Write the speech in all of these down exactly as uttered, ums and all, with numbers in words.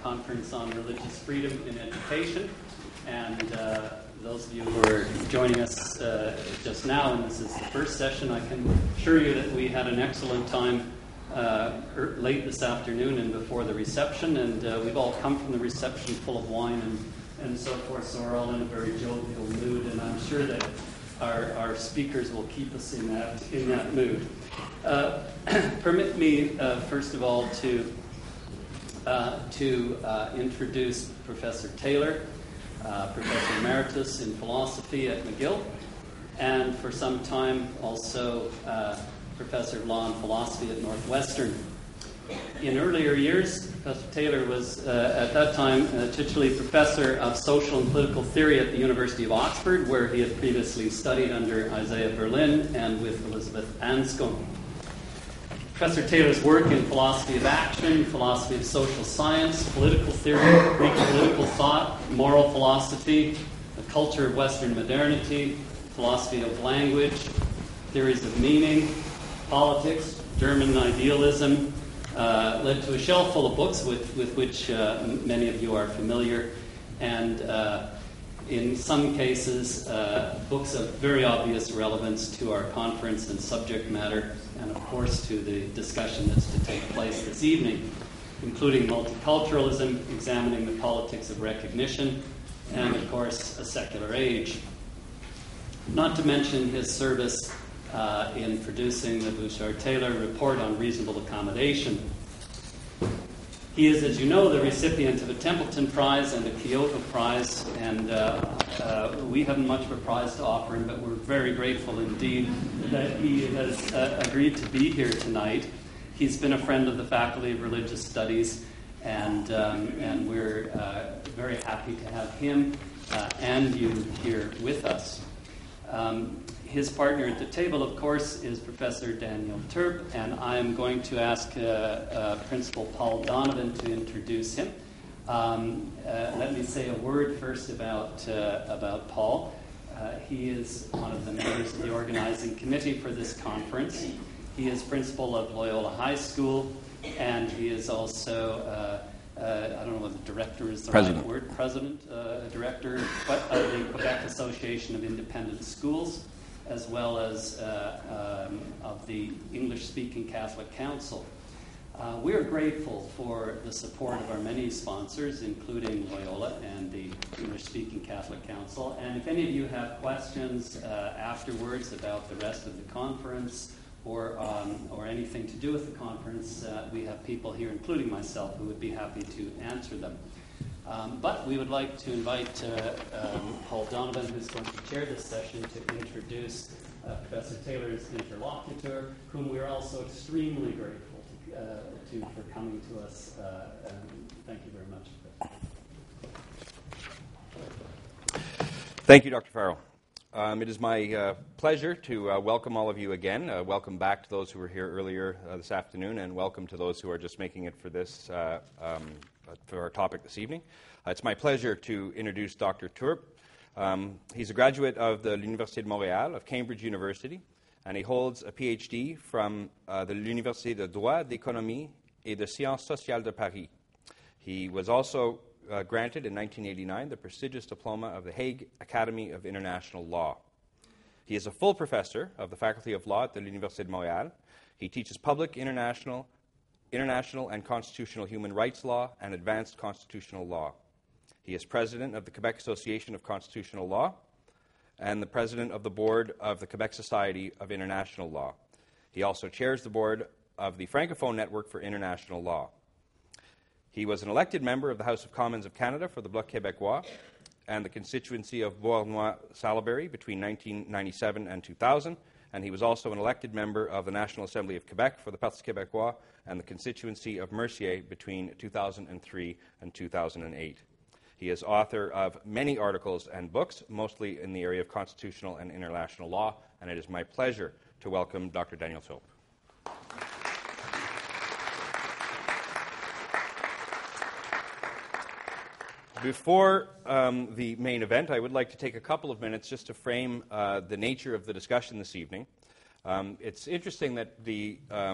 Conference on Religious Freedom in Education. And uh, those of you who are joining us uh, just now, and this is the first session, I can assure you that we had an excellent time uh, er, late this afternoon and before the reception, and uh, we've all come from the reception full of wine and, and so forth, so we're all in a very jovial mood, and I'm sure that our, our speakers will keep us in that, in that mood. Uh, permit me, uh, first of all, to, uh, to uh, introduce Professor Taylor, Uh, Professor Emeritus in Philosophy at McGill, and for some time also uh, Professor of Law and Philosophy at Northwestern. In earlier years, Professor Taylor was uh, at that time a titular Professor of Social and Political Theory at the University of Oxford, where he had previously studied under Isaiah Berlin and with Elizabeth Anscombe. Professor Taylor's work in philosophy of action, philosophy of social science, political theory, Greek political thought, moral philosophy, the culture of Western modernity, philosophy of language, theories of meaning, politics, German idealism, uh, led to a shelf full of books with, with which uh, many of you are familiar, and uh, in some cases, uh, books of very obvious relevance to our conference and subject matter, and of course to the discussion that's to take place this evening, including multiculturalism, examining the politics of recognition, and of course a secular age. Not to mention his service uh, in producing the Bouchard-Taylor Report on Reasonable Accommodation. He is, as you know, the recipient of a Templeton Prize and a Kyoto Prize, and uh, uh, we haven't much of a prize to offer him, but we're very grateful indeed that he has uh, agreed to be here tonight. He's been a friend of the Faculty of Religious Studies, and, um, and we're uh, very happy to have him uh, and you here with us. Um, His partner at the table, of course, is Professor Daniel Turp, and I am going to ask uh, uh, Principal Paul Donovan to introduce him. Um, uh, let me say a word first about, uh, about Paul. Uh, he is one of the members of the organizing committee for this conference. He is principal of Loyola High School, and he is also, uh, uh, I don't know what the director is the president. right word, president, uh, director of the Quebec Association of Independent Schools, as well as uh, um, of the English-speaking Catholic Council. Uh, we are grateful for the support of our many sponsors, including Loyola and the English-speaking Catholic Council. And if any of you have questions uh, afterwards about the rest of the conference or um, or anything to do with the conference, uh, we have people here, including myself, who would be happy to answer them. Um, but we would like to invite uh, um, Paul Donovan, who's going to chair this session, to introduce uh, Professor Taylor's interlocutor, whom we are also extremely grateful to, uh, to for coming to us. Uh, and thank you very much. Thank you, Doctor Farrell. Um, it is my uh, pleasure to uh, welcome all of you again. Uh, welcome back to those who were here earlier uh, this afternoon, and welcome to those who are just making it for this uh, um, for our topic this evening. Uh, it's my pleasure to introduce Doctor Turp. Um, he's a graduate of the L'Université de Montréal, of Cambridge University, and he holds a P H D from uh, the L'Université de Droit, d'Économie et de Sciences Sociales de Paris. He was also uh, granted in nineteen eighty-nine the prestigious diploma of the Hague Academy of International Law. He is a full professor of the Faculty of Law at the L'Université de Montréal. He teaches public, international, international and constitutional human rights law and advanced constitutional law. He is president of the Quebec Association of Constitutional Law and the president of the board of the Quebec Society of International Law. He also chairs the board of the Francophone Network for International Law. He was an elected member of the House of Commons of Canada for the Bloc Québécois and the constituency of Beauharnois-Salaberry between nineteen ninety-seven and two thousand, and he was also an elected member of the National Assembly of Quebec for the Parti québécois and the constituency of Mercier between two thousand three and two thousand eight. He is author of many articles and books, mostly in the area of constitutional and international law, and it is my pleasure to welcome Doctor Daniel Turp. Before um, the main event, I would like to take a couple of minutes just to frame uh, the nature of the discussion this evening. Um, it's interesting that the um,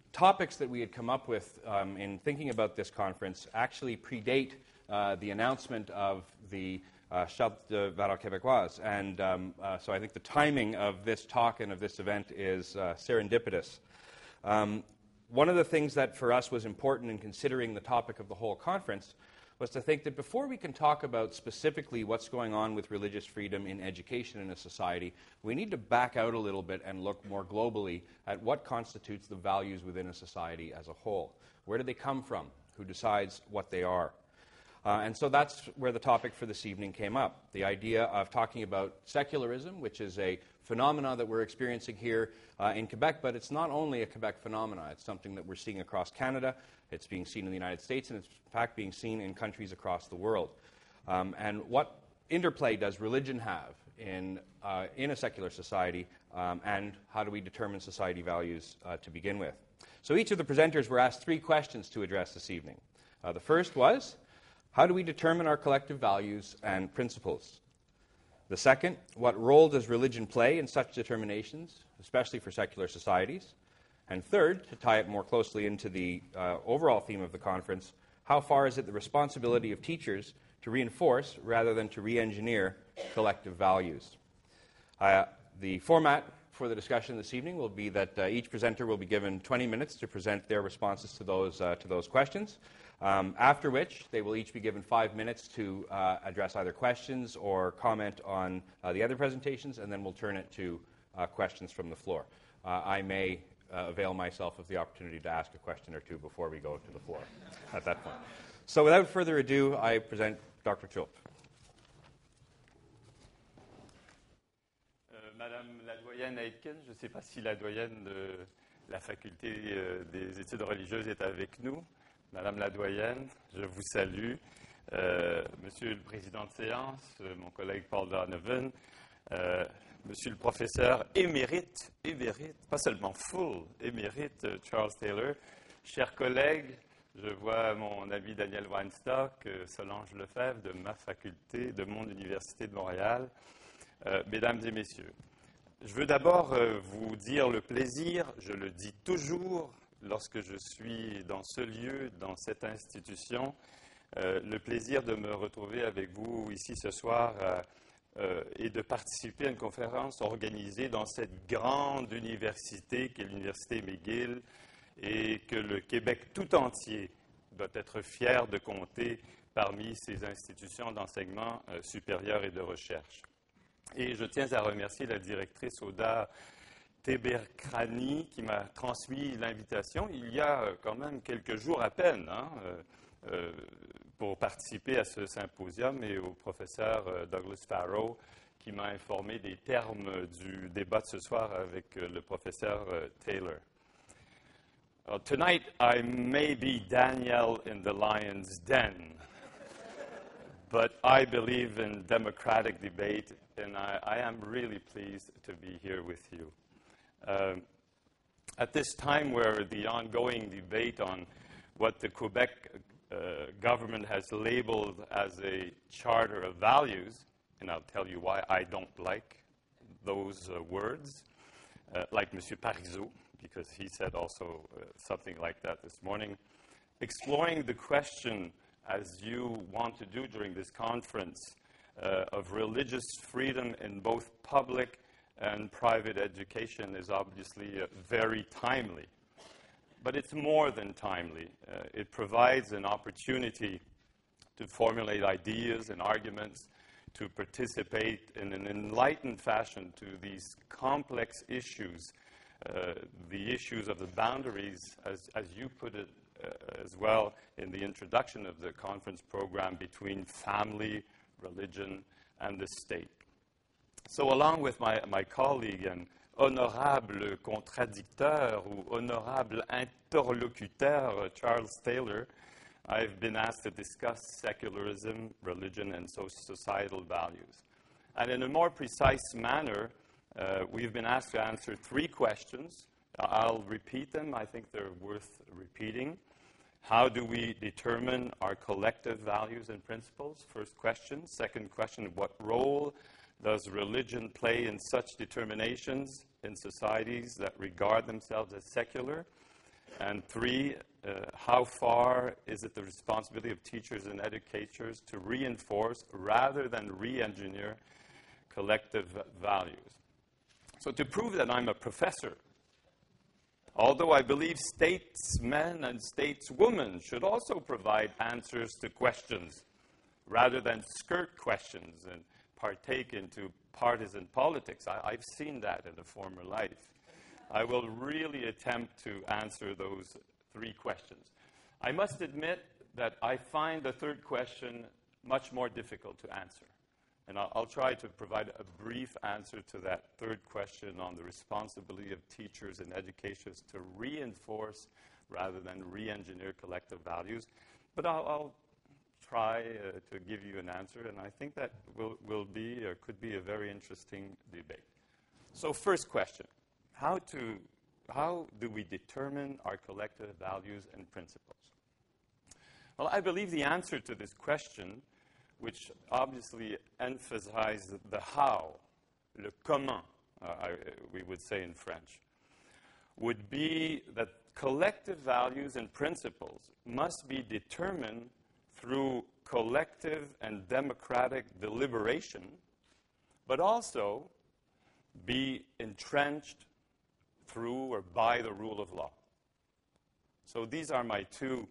topics that we had come up with um, in thinking about this conference actually predate uh, the announcement of the uh, Charte de Valeurs Québécoises. And um, uh, so I think the timing of this talk and of this event is uh, serendipitous. Um, one of the things that for us was important in considering the topic of the whole conference was to think that before we can talk about specifically what's going on with religious freedom in education in a society, we need to back out a little bit and look more globally at what constitutes the values within a society as a whole. Where do they come from? Who decides what they are? Uh, and so that's where the topic for this evening came up, the idea of talking about secularism, which is a phenomena that we're experiencing here uh, in Quebec, but it's not only a Quebec phenomena. It's something that we're seeing across Canada. It's being seen in the United States, and it's in fact being seen in countries across the world. Um, and what interplay does religion have in, uh, in a secular society, um, and how do we determine society values uh, to begin with? So each of the presenters were asked three questions to address this evening. Uh, the first was, how do we determine our collective values and principles? The second, what role does religion play in such determinations, especially for secular societies? And third, to tie it more closely into the uh, overall theme of the conference, how far is it the responsibility of teachers to reinforce rather than to re-engineer collective values? Uh, the format for the discussion this evening will be that uh, each presenter will be given twenty minutes to present their responses to those, uh, to those questions, um, after which they will each be given five minutes to uh, address either questions or comment on uh, the other presentations, and then we'll turn it to uh, questions from the floor. Uh, I may Uh, avail myself of the opportunity to ask a question or two before we go to the floor at that point. So without further ado, I present Doctor Tschulp. Euh, Madame la doyenne Aitken, je ne sais pas si la doyenne de la faculté euh, des études religieuses est avec nous. Madame la doyenne, je vous salue. Euh, Monsieur le président de séance, euh, mon collègue Paul Donovan, euh, Monsieur le professeur émérite, émérite, pas seulement full, émérite Charles Taylor, chers collègues, je vois mon ami Daniel Weinstock, Solange Lefebvre de ma faculté, de mon université de Montréal, euh, mesdames et messieurs. Je veux d'abord euh, vous dire le plaisir, je le dis toujours lorsque je suis dans ce lieu, dans cette institution, euh, le plaisir de me retrouver avec vous ici ce soir à Euh, et de participer à une conférence organisée dans cette grande université qu'est l'Université McGill et que le Québec tout entier doit être fier de compter parmi ces institutions d'enseignement euh, supérieur et de recherche. Et je tiens à remercier la directrice Oda Teberkrani qui m'a transmis l'invitation il y a euh, quand même quelques jours à peine, hein, euh, euh, pour participer à ce symposium, et au professeur euh, Douglas Farrow qui m'a informé des termes du débat de ce soir avec euh, le professeur euh, Taylor. Uh, tonight I may be Daniel in the lion's den, but I believe in democratic debate, and I, I am really pleased to be here with you. Uh, at this time where the ongoing debate on what the Quebec Uh, government has labeled as a charter of values, and I'll tell you why I don't like those uh, words, uh, like Monsieur Parizeau, because he said also uh, something like that this morning. Exploring the question, as you want to do during this conference, uh, of religious freedom in both public and private education is obviously uh, very timely. But it's more than timely. Uh, it provides an opportunity to formulate ideas and arguments, to participate in an enlightened fashion to these complex issues, uh, the issues of the boundaries, as, as you put it uh, as well in the introduction of the conference program, between family, religion, and the state. So along with my, my colleague and honorable contradicteur ou honorable interlocuteur Charles Taylor, I've been asked to discuss secularism, religion, and societal values. And in a more precise manner, uh, we've been asked to answer three questions. I'll repeat them. I think they're worth repeating. How do we determine our collective values and principles? First question. Second question, what role does religion play in such determinations in societies that regard themselves as secular? And three, uh, how far is it the responsibility of teachers and educators to reinforce rather than re-engineer collective values? So to prove that I'm a professor, although I believe statesmen and stateswomen should also provide answers to questions rather than skirt questions and partake into partisan politics. I, I've seen that in a former life. I will really attempt to answer those three questions. I must admit that I find the third question much more difficult to answer. And I'll, I'll try to provide a brief answer to that third question on the responsibility of teachers and educators to reinforce rather than re-engineer collective values. But I'll, I'll try uh, to give you an answer, and I think that will, will be or could be a very interesting debate. So first question, how, to, how do we determine our collective values and principles? Well, I believe the answer to this question, which obviously emphasizes the how, le comment, uh, I, we would say in French, would be that collective values and principles must be determined through collective and democratic deliberation, but also be entrenched through or by the rule of law. So these are my two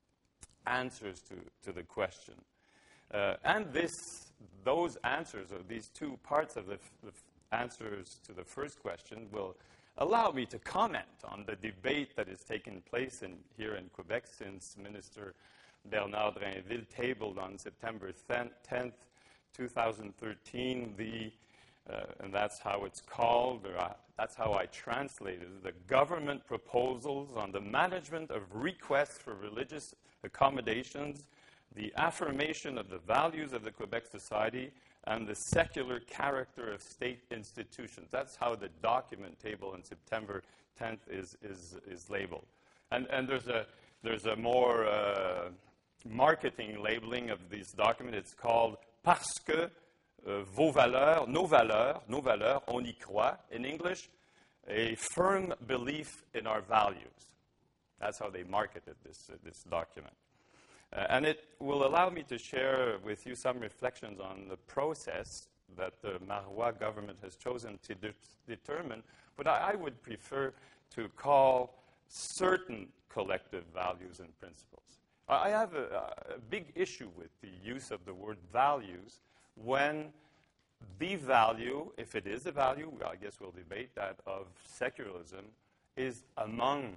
answers to, to the question. Uh, and this, those answers, or these two parts of the, f- the f- answers to the first question will allow me to comment on the debate that is taking place in, here in Quebec since Minister Bernard Drinville tabled on September tenth, twenty thirteen, the, uh, and that's how it's called, or uh, that's how I translated it, the government proposals on the management of requests for religious accommodations, the affirmation of the values of the Quebec society, and the secular character of state institutions. That's how the document table on September tenth is, is, is labeled. And, and there's, a, there's a more uh, marketing labeling of this document. It's called Parce que uh, vos valeurs, nos valeurs, nos valeurs, on y croit. In English, a firm belief in our values. That's how they marketed this, uh, this document. Uh, and it will allow me to share with you some reflections on the process that the Marois government has chosen to de- determine what I, I would prefer to call certain collective values and principles. I have a, a big issue with the use of the word values when the value, if it is a value, I guess we'll debate that, of secularism, is among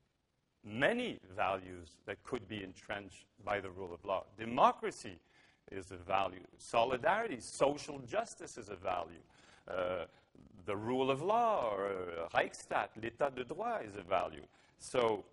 many values that could be entrenched by the rule of law. Democracy is a value. Solidarity, social justice is a value. Uh, the rule of law, or uh, Reichsstaat, l'état de droit is a value. So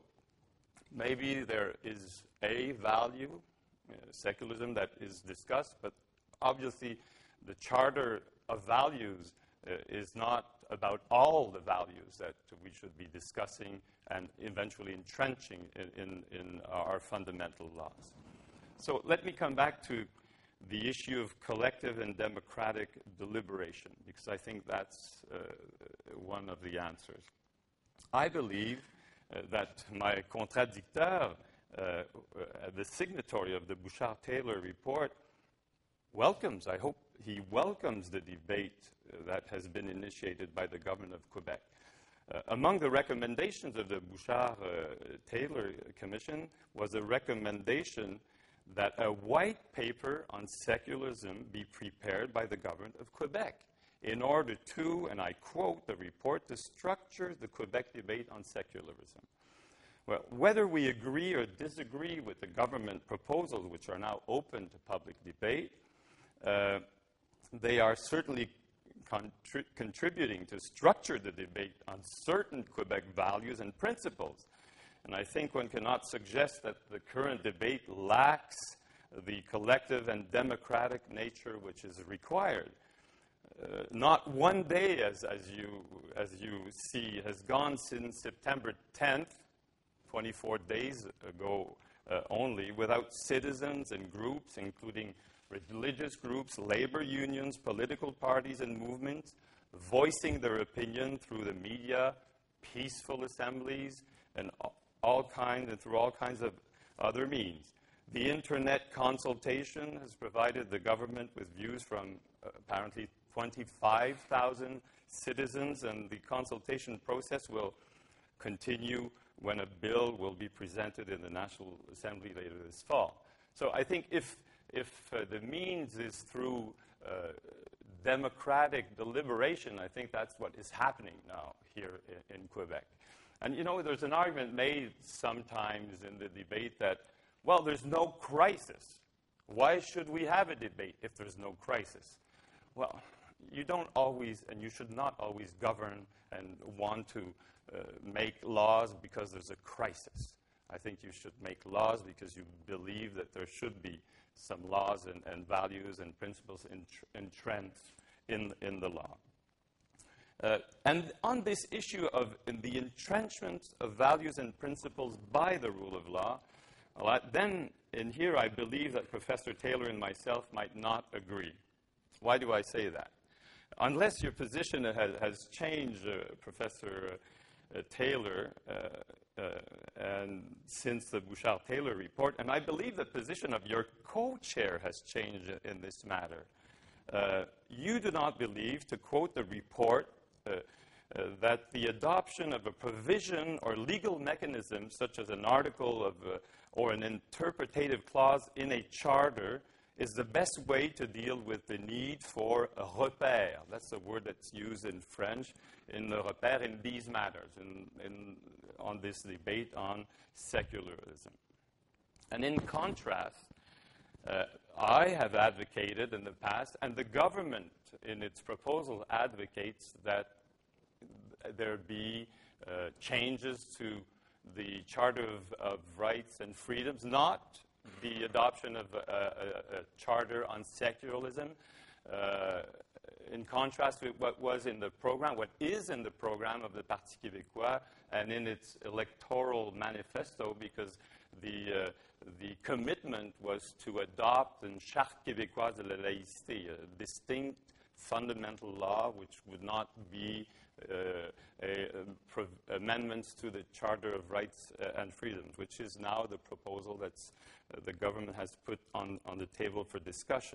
maybe there is a value, uh, secularism, that is discussed, but obviously the Charter of Values uh, is not about all the values that we should be discussing and eventually entrenching in, in, in our fundamental laws. So let me come back to the issue of collective and democratic deliberation, because I think that's uh, one of the answers. I believe uh, that my contradicteur, uh, uh, the signatory of the Bouchard-Taylor report, welcomes, I hope he welcomes the debate uh, that has been initiated by the government of Quebec. Uh, among the recommendations of the Bouchard-Taylor uh, Commission was a recommendation that a white paper on secularism be prepared by the government of Quebec in order to, and I quote the report, to structure the Quebec debate on secularism. Well, whether we agree or disagree with the government proposals, which are now open to public debate, uh, they are certainly contri- contributing to structure the debate on certain Quebec values and principles. And I think one cannot suggest that the current debate lacks the collective and democratic nature which is required. Uh, not one day, as, as, you, as you see, has gone since September tenth, twenty-four days ago uh, only, without citizens and groups, including religious groups, labor unions, political parties and movements, voicing their opinion through the media, peaceful assemblies, and all kinds and through all kinds of other means. The internet consultation has provided the government with views from uh, apparently twenty-five thousand citizens, and the consultation process will continue when a bill will be presented in the National Assembly later this fall. So I think if, if uh, the means is through uh, democratic deliberation, I think that's what is happening now here in, in Quebec. And, you know, there's an argument made sometimes in the debate that, well, there's no crisis. Why should we have a debate if there's no crisis? Well, you don't always, and you should not always govern and want to uh, make laws because there's a crisis. I think you should make laws because you believe that there should be some laws and, and values and principles entrenched in, in the law. Uh, and on this issue of the entrenchment of values and principles by the rule of law, well, then in here I believe that Professor Taylor and myself might not agree. Why do I say that? Unless your position has, has changed, uh, Professor uh, Taylor, uh, uh, and since the Bouchard-Taylor report, and I believe the position of your co-chair has changed in this matter. Uh, you do not believe, to quote the report, uh, uh, that the adoption of a provision or legal mechanism, such as an article of, uh, or an interpretative clause in a charter, is the best way to deal with the need for a repère. That's the word that's used in French, in the repère in these matters, in, in, on this debate on secularism. And in contrast, uh, I have advocated in the past, and the government in its proposal advocates that there be uh, changes to the Charter of, of Rights and Freedoms, not the adoption of a, a, a charter on secularism, uh, in contrast with what was in the program, what is in the program of the Parti québécois and in its electoral manifesto, because the, uh, the commitment was to adopt une charte québécoise de la laïcité, a distinct fundamental law which would not be uh, a, a amendments to the Charter of Rights and Freedoms, which is now the proposal that uh, the government has put on, on the table for discussion.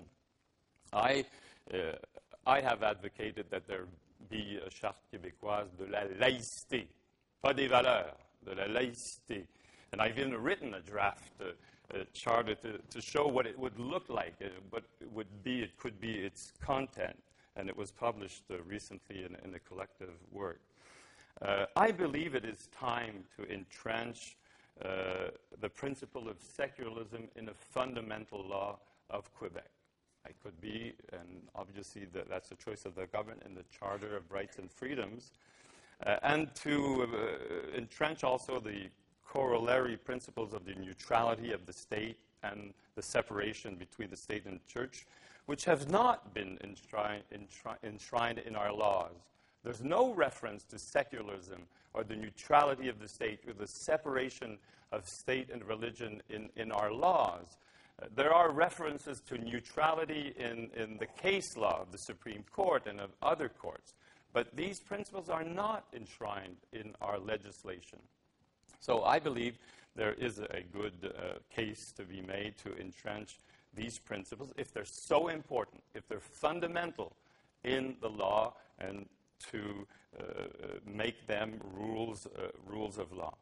I, uh, I have advocated that there be a Charte québécoise de la laïcité, pas des valeurs, de la laïcité. And I've even written a draft uh, uh, charter to, to show what it would look like, uh, what it would be, it could be its content. And it was published uh, recently in, in a collective work. Uh, I believe it is time to entrench uh, the principle of secularism in a fundamental law of Quebec. It could be, and obviously the, that's the choice of the government in the Charter of Rights and Freedoms, uh, and to uh, entrench also the corollary principles of the neutrality of the state and the separation between the state and the church, which have not been enshrined, enshrined in our laws. There's no reference to secularism or the neutrality of the state or the separation of state and religion in, in our laws. Uh, there are references to neutrality in, in the case law of the Supreme Court and of other courts, but these principles are not enshrined in our legislation. So I believe there is a good uh, case to be made to entrench these principles, if they're so important, if they're fundamental in the law, and to uh, make them rules, uh, rules of law.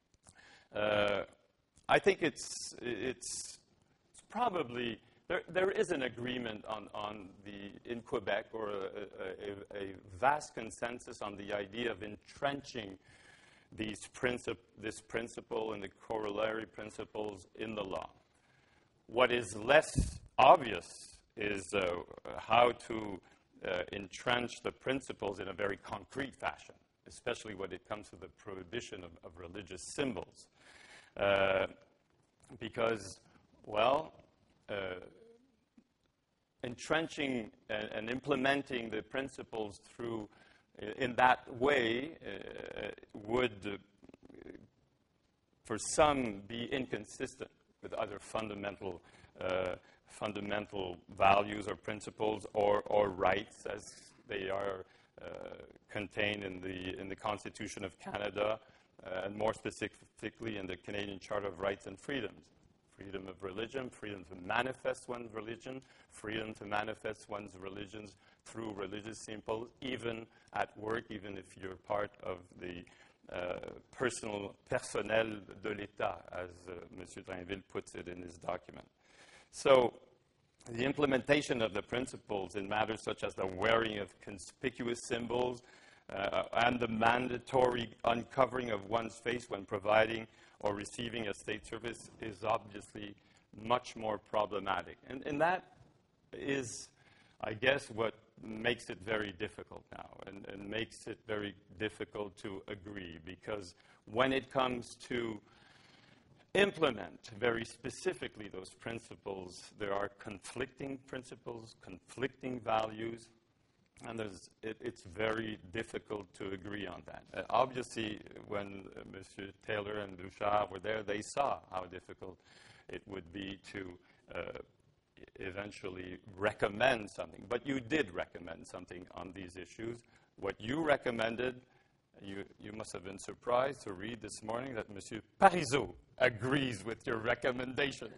Uh, I think it's, it's, it's probably, there, there is an agreement on, on the, in Quebec, or a, a, a vast consensus on the idea of entrenching these princip- this principle and the corollary principles in the law. What is less obvious is uh, how to uh, entrench the principles in a very concrete fashion, especially when it comes to the prohibition of, of religious symbols. Uh, because, well, uh, entrenching and, and implementing the principles through, in that way, uh, would, uh, for some, be inconsistent with other fundamental, uh, fundamental values or principles or, or rights as they are uh, contained in the, in the Constitution of Canada uh, and more specifically in the Canadian Charter of Rights and Freedoms. Freedom of religion, freedom to manifest one's religion, freedom to manifest one's religions through religious symbols, even at work, even if you're part of the uh, personal, personnel de l'État, as uh, Monsieur Drainville puts it in his document. So the implementation of the principles in matters such as the wearing of conspicuous symbols uh, and the mandatory uncovering of one's face when providing or receiving a state service is obviously much more problematic. And, and that is, I guess, what makes it very difficult now and, and makes it very difficult to agree, because when it comes to implement very specifically those principles, there are conflicting principles, conflicting values, and there's, it, it's very difficult to agree on that. Uh, obviously, when uh, Monsieur Taylor and Bouchard were there, they saw how difficult it would be to uh, eventually recommend something. But you did recommend something on these issues. What you recommended, you, you must have been surprised to read this morning that Monsieur Parizeau agrees with your recommendation.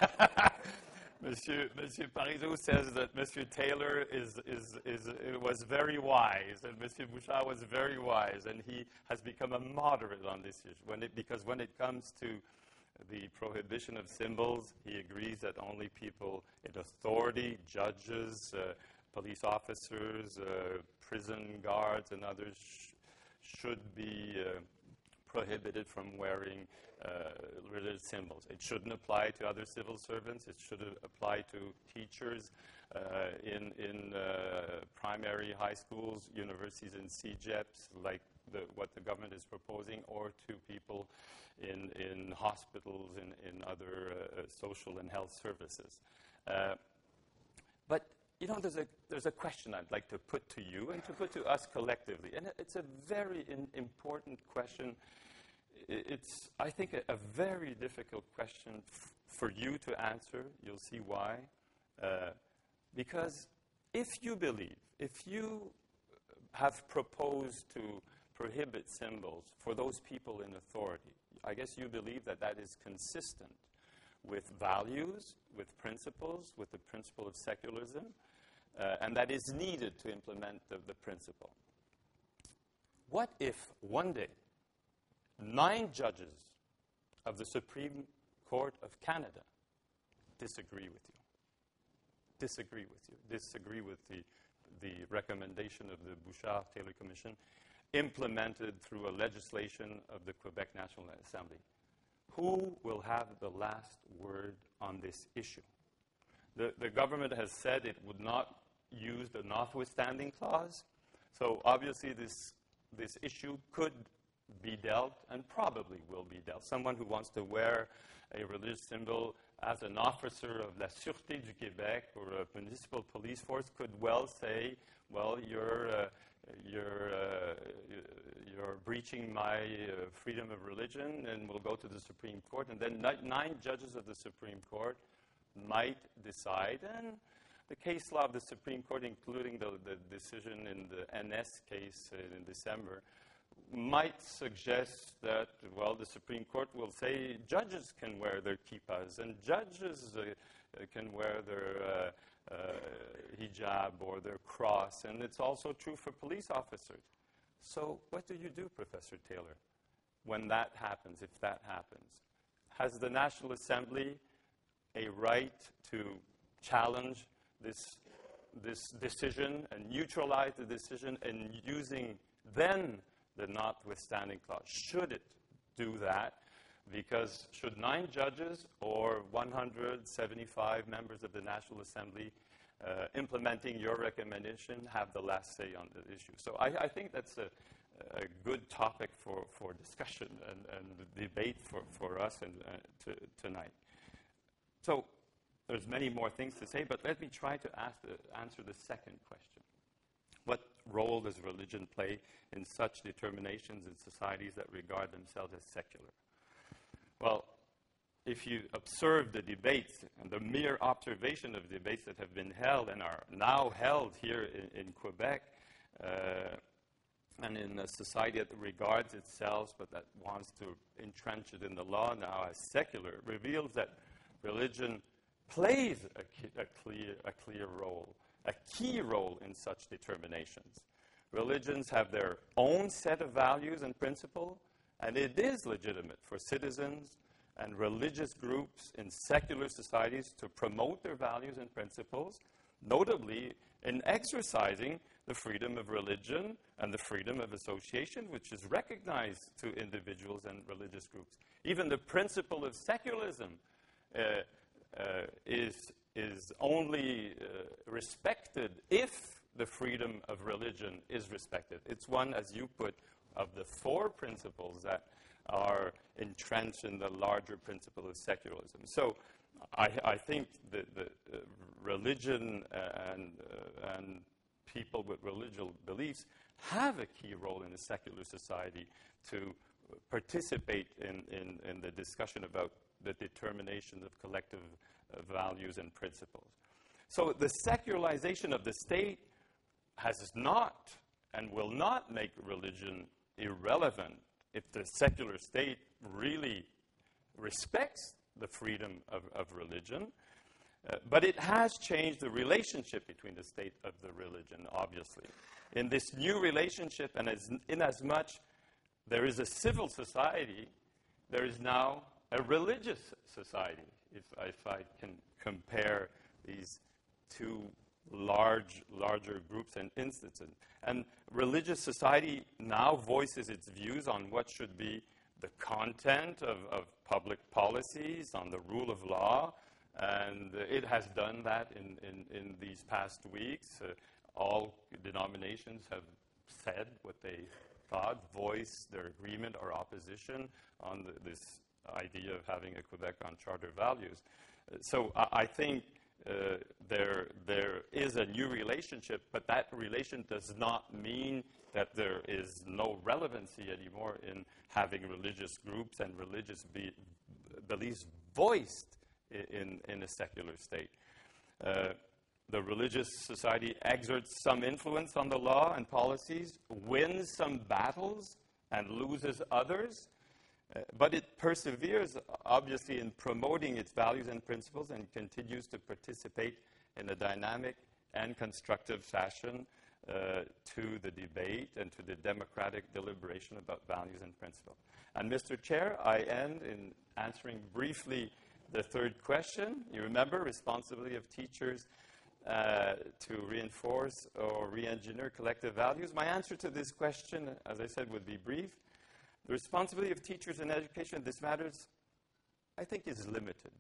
Monsieur, Monsieur Parizeau says that Monsieur Taylor is, is, is, was very wise, and Monsieur Bouchard was very wise, and he has become a moderate on this issue. When it, because when it comes to the prohibition of symbols, he agrees that only people in authority, judges, uh, police officers, uh, prison guards, and others sh- should be uh, prohibited from wearing uh, religious symbols. It shouldn't apply to other civil servants. It should apply to teachers uh, in, in uh, primary high schools, universities, and C G E Ps, like the, what the government is proposing, or to people in, in hospitals and in other uh, social and health services. Uh, but, you know, there's a, there's a question I'd like to put to you and to put to us collectively. And it's a very in, important question. It's, I think, a, a very difficult question f- for you to answer. You'll see why. Uh, because if you believe, if you have proposed to prohibit symbols for those people in authority, I guess you believe that that is consistent with values, with principles, with the principle of secularism, uh, and that is needed to implement the, the principle. What if one day nine judges of the Supreme Court of Canada disagree with you, disagree with you, disagree with the, the recommendation of the Bouchard-Taylor Commission implemented through a legislation of the Quebec National Assembly? Who will have the last word on this issue? The, the government has said it would not use the notwithstanding clause, so obviously this, this issue could be dealt, and probably will be dealt. Someone who wants to wear a religious symbol as an officer of la Sûreté du Québec or a municipal police force could well say, well, you're, uh, you're, uh, you're breaching my uh, freedom of religion, and we'll go to the Supreme Court. And then nine judges of the Supreme Court might decide, and the case law of the Supreme Court, including the, the decision in the N S case in December, might suggest that, well, the Supreme Court will say judges can wear their kippas, and judges uh, can wear their uh, uh, hijab or their cross, and it's also true for police officers. So what do you do, Professor Taylor, when that happens, if that happens? Has the National Assembly a right to challenge this, this decision and neutralize the decision, and using then the notwithstanding clause? Should it do that? Because should nine judges or one hundred seventy-five members of the National Assembly uh, implementing your recommendation have the last say on the issue? So I, I think that's a, a good topic for, for discussion and, and debate for, for us and, uh, to, tonight. So there's many more things to say, but let me try to ask the, answer the second question. What role does religion play in such determinations in societies that regard themselves as secular? Well, if you observe the debates and the mere observation of debates that have been held and are now held here in, in Quebec, uh, and in a society that regards itself but that wants to entrench it in the law now as secular, reveals that religion plays a, a, clear, a clear role, a key role in such determinations. Religions have their own set of values and principles, and it is legitimate for citizens and religious groups in secular societies to promote their values and principles, notably in exercising the freedom of religion and the freedom of association, which is recognized to individuals and religious groups. Even the principle of secularism uh, uh, is, is only uh, respected if the freedom of religion is respected. It's one, as you put, of the four principles that are entrenched in the larger principle of secularism. So I, I think that the uh, religion and, uh, and people with religious beliefs have a key role in a secular society to participate in, in, in the discussion about the determination of collective uh, values and principles. So the secularization of the state has not and will not make religion irrelevant if the secular state really respects the freedom of, of religion. Uh, but it has changed the relationship between the state of the religion, obviously. In this new relationship, and as, in as much there is a civil society, there is now a religious society, if, if I can compare these two large, larger groups and instances. And religious society now voices its views on what should be the content of, of public policies, on the rule of law, and it has done that in, in, in these past weeks. Uh, all denominations have said what they thought, voiced their agreement or opposition on the, this idea of having a Quebec on charter values. Uh, so I, I think uh, there, there is a new relationship, but that relation does not mean that there is no relevancy anymore in having religious groups and religious be, beliefs voiced in, in a secular state. Uh, the religious society exerts some influence on the law and policies, wins some battles, and loses others, uh, but it perseveres, obviously, in promoting its values and principles and continues to participate in a dynamic and constructive fashion uh, to the debate and to the democratic deliberation about values and principles. And, Mister Chair, I end in answering briefly the third question. You remember, responsibility of teachers uh, to reinforce or re-engineer collective values. My answer to this question, as I said, would be brief. The responsibility of teachers in education, this matters, I think, is limited.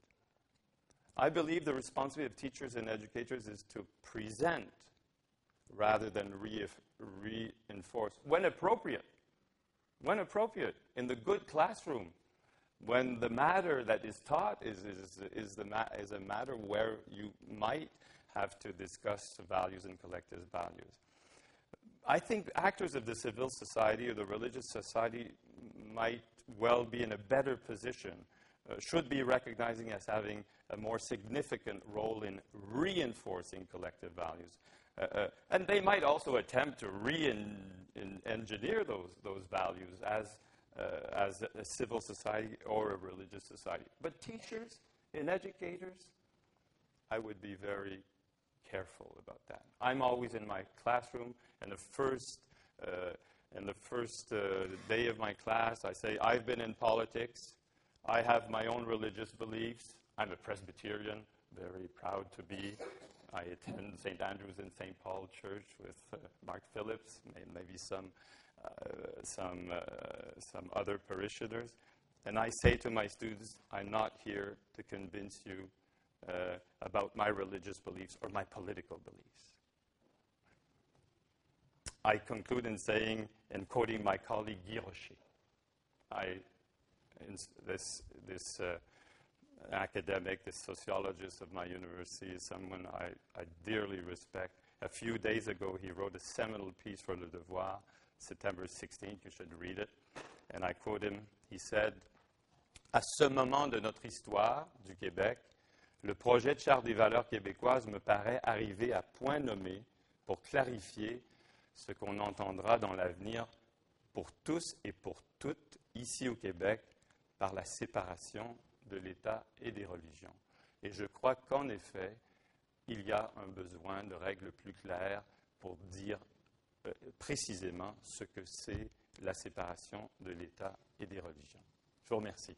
I believe the responsibility of teachers and educators is to present rather than re reinforce, when appropriate, when appropriate, in the good classroom, when the matter that is taught is, is, is, the ma is a matter where you might have to discuss values and collective values. I think actors of the civil society or the religious society might well be in a better position, uh, should be recognizing as having a more significant role in reinforcing collective values. Uh, uh, and they might also attempt to re-engineer those, those values as Uh, as a, a civil society or a religious society. But teachers and educators, I would be very careful about that. I'm always in my classroom, and the first, uh, in the first uh, day of my class, I say, I've been in politics. I have my own religious beliefs. I'm a Presbyterian, very proud to be. I attend Saint Andrew's and Saint Paul Church with uh, Mark Phillips, maybe some Uh, some, uh, some other parishioners. And I say to my students, I'm not here to convince you uh, about my religious beliefs or my political beliefs. I conclude in saying, and quoting my colleague Guy Rocher, I, this, this uh, academic, this sociologist of my university is someone I, I dearly respect. A few days ago, he wrote a seminal piece for Le Devoir, September sixteenth, you should read it. And I quote him, he said, « À ce moment de notre histoire du Québec, le projet de charte des valeurs québécoises me paraît arriver à point nommé pour clarifier ce qu'on entendra dans l'avenir pour tous et pour toutes, ici au Québec, par la séparation de l'État et des religions. Et je crois qu'en effet, il y a un besoin de règles plus claires pour dire euh, précisément ce que c'est la séparation de l'État et des religions. Je vous remercie.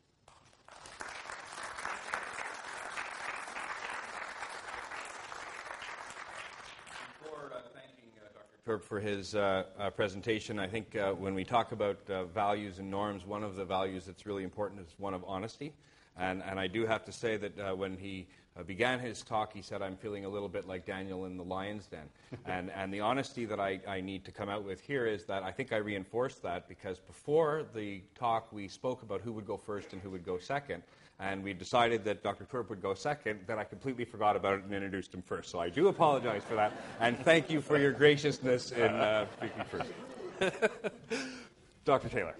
For, for his uh, uh, presentation. I think uh, when we talk about uh, values and norms, one of the values that's really important is one of honesty. And, and I do have to say that uh, when he uh, began his talk, he said, I'm feeling a little bit like Daniel in the lion's den. and, and the honesty that I, I need to come out with here is that I think I reinforced that because before the talk, we spoke about who would go first and who would go second. And we decided that Doctor Twerp would go second, then I completely forgot about it and introduced him first. So I do apologize for that, and thank you for your graciousness in uh, speaking first. Doctor Taylor.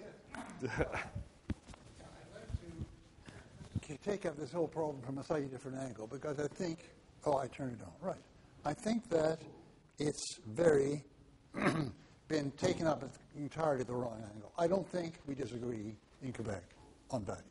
To take up this whole problem from a slightly different angle, because I think, oh, I turned it on, right. I think that it's very been taken up at entirely the wrong angle. I don't think we disagree in Quebec on values.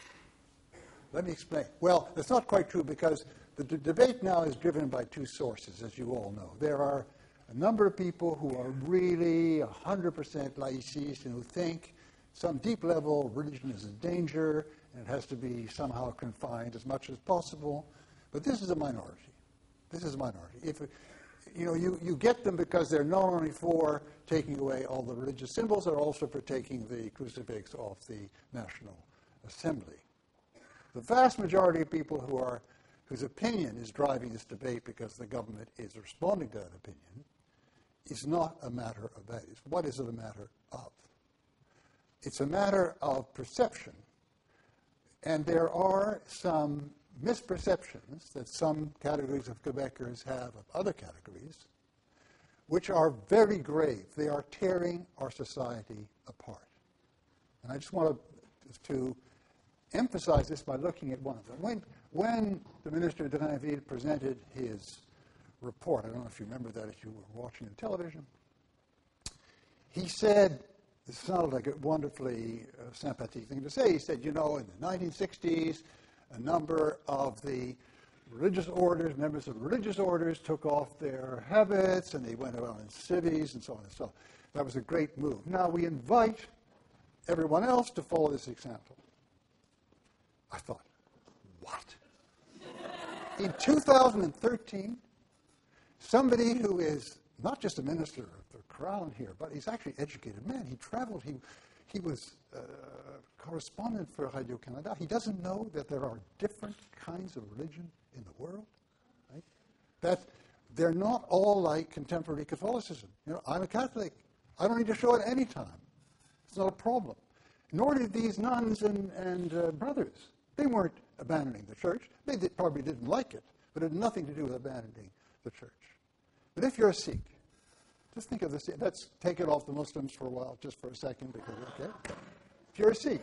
Let me explain. Well, that's not quite true because the d- debate now is driven by two sources, as you all know. There are a number of people who are really one hundred percent laïcistes and who think some deep level religion is a danger and it has to be somehow confined as much as possible. But this is a minority. This is a minority. If you know, you, you get them because they're not only for taking away all the religious symbols, they're also for taking the crucifix off the National Assembly. The vast majority of people who are, whose opinion is driving this debate because the government is responding to that opinion is not a matter of values. What is it a matter of? It's a matter of perception. And there are some misperceptions that some categories of Quebecers have of other categories, which are very grave. They are tearing our society apart. And I just want to, to emphasize this by looking at one of them. When, when the Minister de Drainville presented his report, I don't know if you remember that if you were watching the television, he said, this sounded like a wonderfully uh, sympathetic thing to say, he said, you know, in the nineteen sixties, a number of the religious orders, members of religious orders took off their habits and they went around in cities and so on and so on. That was a great move. Now we invite everyone else to follow this example. I thought, what? In two thousand thirteen, somebody who is not just a minister of the Crown here, but he's actually an educated man. He traveled. He, he was uh, correspondent for Radio-Canada. He doesn't know that there are different kinds of religion in the world, right? That they're not all like contemporary Catholicism. You know, I'm a Catholic. I don't need to show it any time. It's not a problem. Nor did these nuns and, and uh, brothers. They weren't abandoning the church. They did, probably didn't like it, but it had nothing to do with abandoning the church. But if you're a Sikh, just think of this. Let's take it off the Muslims for a while, just for a second, because, okay? If you're a Sikh,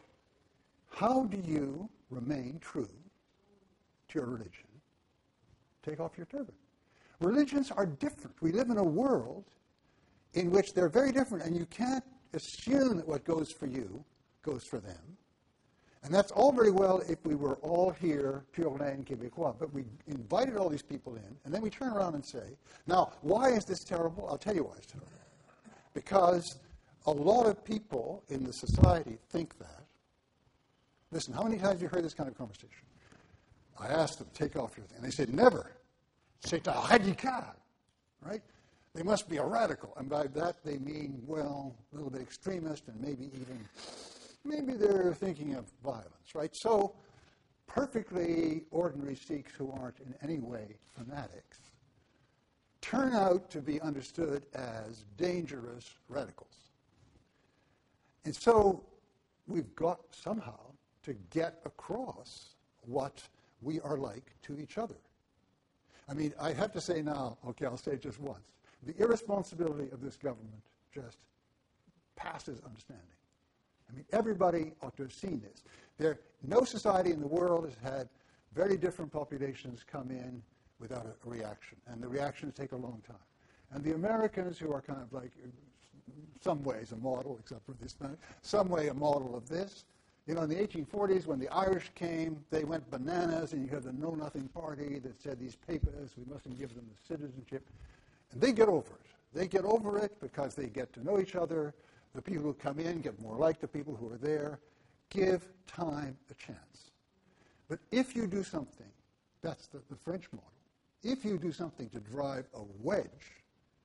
how do you remain true to your religion? Take off your turban. Religions are different. We live in a world in which they're very different, and you can't assume that what goes for you goes for them. And that's all very well if we were all here, pure laine Québécois, but we invited all these people in, and then we turn around and say, now, why is this terrible? I'll tell you why it's terrible. Because a lot of people in the society think that. Listen, how many times have you heard this kind of conversation? I asked them, take off your thing. And they said, never. C'est un radical, right? They must be a radical. And by that they mean, well, a little bit extremist and maybe even... Maybe they're thinking of violence, right? So perfectly ordinary Sikhs who aren't in any way fanatics turn out to be understood as dangerous radicals. And so we've got somehow to get across what we are like to each other. I mean, I have to say now, okay, I'll say it just once, the irresponsibility of this government just passes understanding. I mean, everybody ought to have seen this. There, no society in the world has had very different populations come in without a reaction, and the reactions take a long time. And the Americans, who are kind of like, in some ways a model, except for this, some way a model of this. You know, in the eighteen forties, when the Irish came, they went bananas, and you had the Know Nothing Party that said these papers, we mustn't give them the citizenship. And they get over it. They get over it because they get to know each other. The people who come in get more like the people who are there. Give time a chance. But if you do something, that's the, the French model, if you do something to drive a wedge,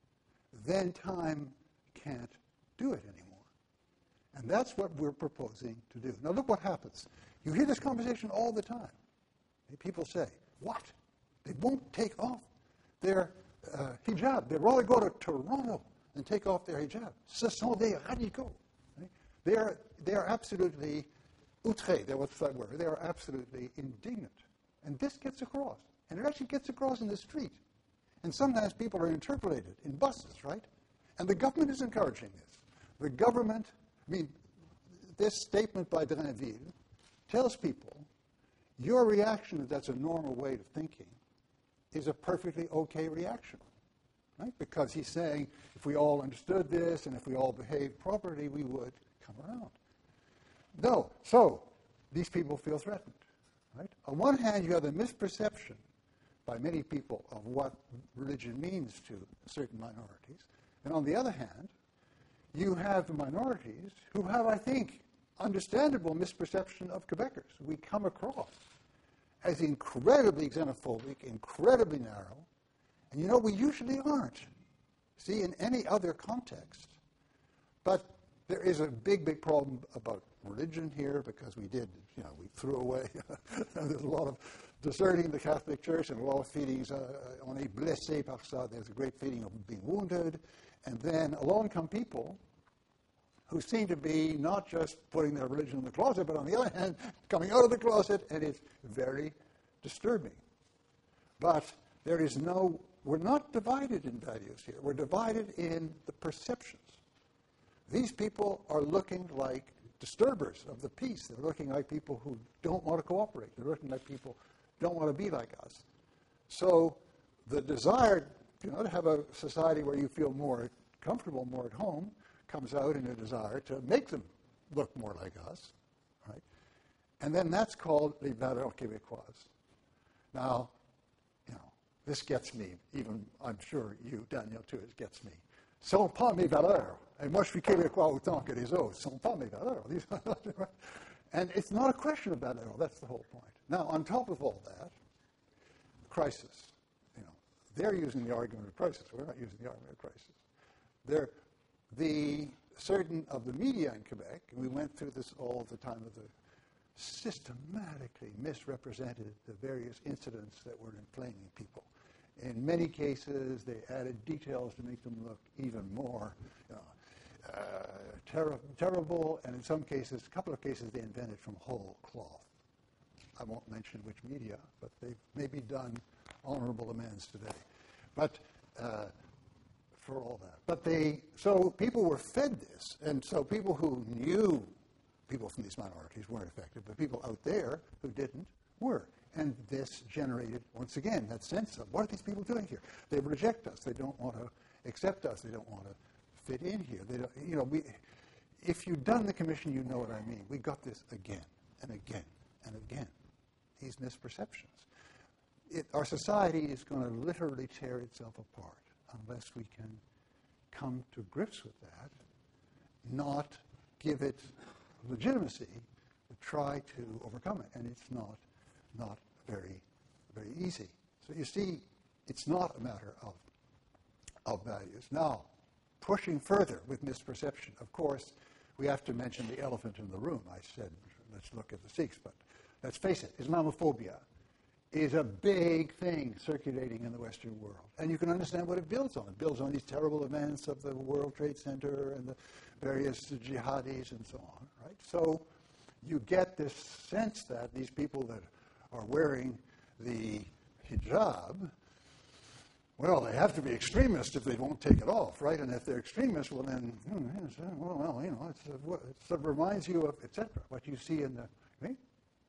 then time can't do it anymore. And that's what we're proposing to do. Now look what happens. You hear this conversation all the time. People say, what? They won't take off their uh, hijab. They'd rather go to Toronto and take off their hijab. Ce sont des radicaux. Right? They are, they are absolutely outrés. What's that word? They are absolutely indignant. And this gets across. And it actually gets across in the street. And sometimes people are interpolated in buses, right? And the government is encouraging this. The government, I mean, this statement by Drainville tells people your reaction that that's a normal way of thinking is a perfectly okay reaction, right? Because he's saying if we all understood this and if we all behaved properly, we would come around. No. So these people feel threatened, right? On one hand, you have the misperception by many people of what religion means to certain minorities. And on the other hand, you have the minorities who have, I think, understandable misperception of Quebecers. We come across as incredibly xenophobic, incredibly narrow, and you know, we usually aren't, see, in any other context. But there is a big, big problem about religion here because we did, you know, we threw away, there's a lot of deserting the Catholic Church and a lot of feelings, uh, on est blessé par ça, there's a great feeling of being wounded. And then along come people who seem to be not just putting their religion in the closet, but on the other hand, coming out of the closet, and it's very disturbing. But there is no, we're not divided in values here. We're divided in the perceptions. These people are looking like disturbers of the peace. They're looking like people who don't want to cooperate. They're looking like people who don't want to be like us. So the desire, you know, to have a society where you feel more comfortable, more at home, comes out in a desire to make them look more like us, right? And then that's called les valeurs québécoises. Now, you know, this gets me, even I'm sure you, Daniel, too, it gets me. Sont pas mes valeurs. Et moi, je suis québécois autant que les autres. Sont pas mes valeurs. And it's not a question of valeurs. That's the whole point. Now, on top of all that, crisis. You know, they're using the argument of crisis. We're not using the argument of crisis. They're the certain of the media in Quebec, and we went through this all the time of the systematically misrepresented the various incidents that were inflaming people. In many cases, they added details to make them look even more you know, uh, ter- terrible, and in some cases, a couple of cases, they invented from whole cloth. I won't mention which media, but they've maybe done honorable amends today. But uh, for all that. But they, so people were fed this, and so people who knew people from these minorities weren't affected, but people out there who didn't were. And this generated, once again, that sense of, what are these people doing here? They reject us. They don't want to accept us. They don't want to fit in here. They don't, you know, we, if you've done the commission, you know what I mean. We got this again and again and again, these misperceptions. It, our society is going to literally tear itself apart unless we can come to grips with that, not give it legitimacy, but try to overcome it. And it's not not very, very easy. So you see, it's not a matter of, of values. Now, pushing further with misperception, of course, we have to mention the elephant in the room. I said, let's look at the Sikhs, but let's face it, Islamophobia is a big thing circulating in the Western world. And you can understand what it builds on. It builds on these terrible events of the World Trade Center and the various jihadis and so on, right? So you get this sense that these people that are wearing the hijab, well, they have to be extremists if they won't take it off, right? And if they're extremists, well, then, well, well you know, it's, it reminds you of, et cetera, what you see in the, right?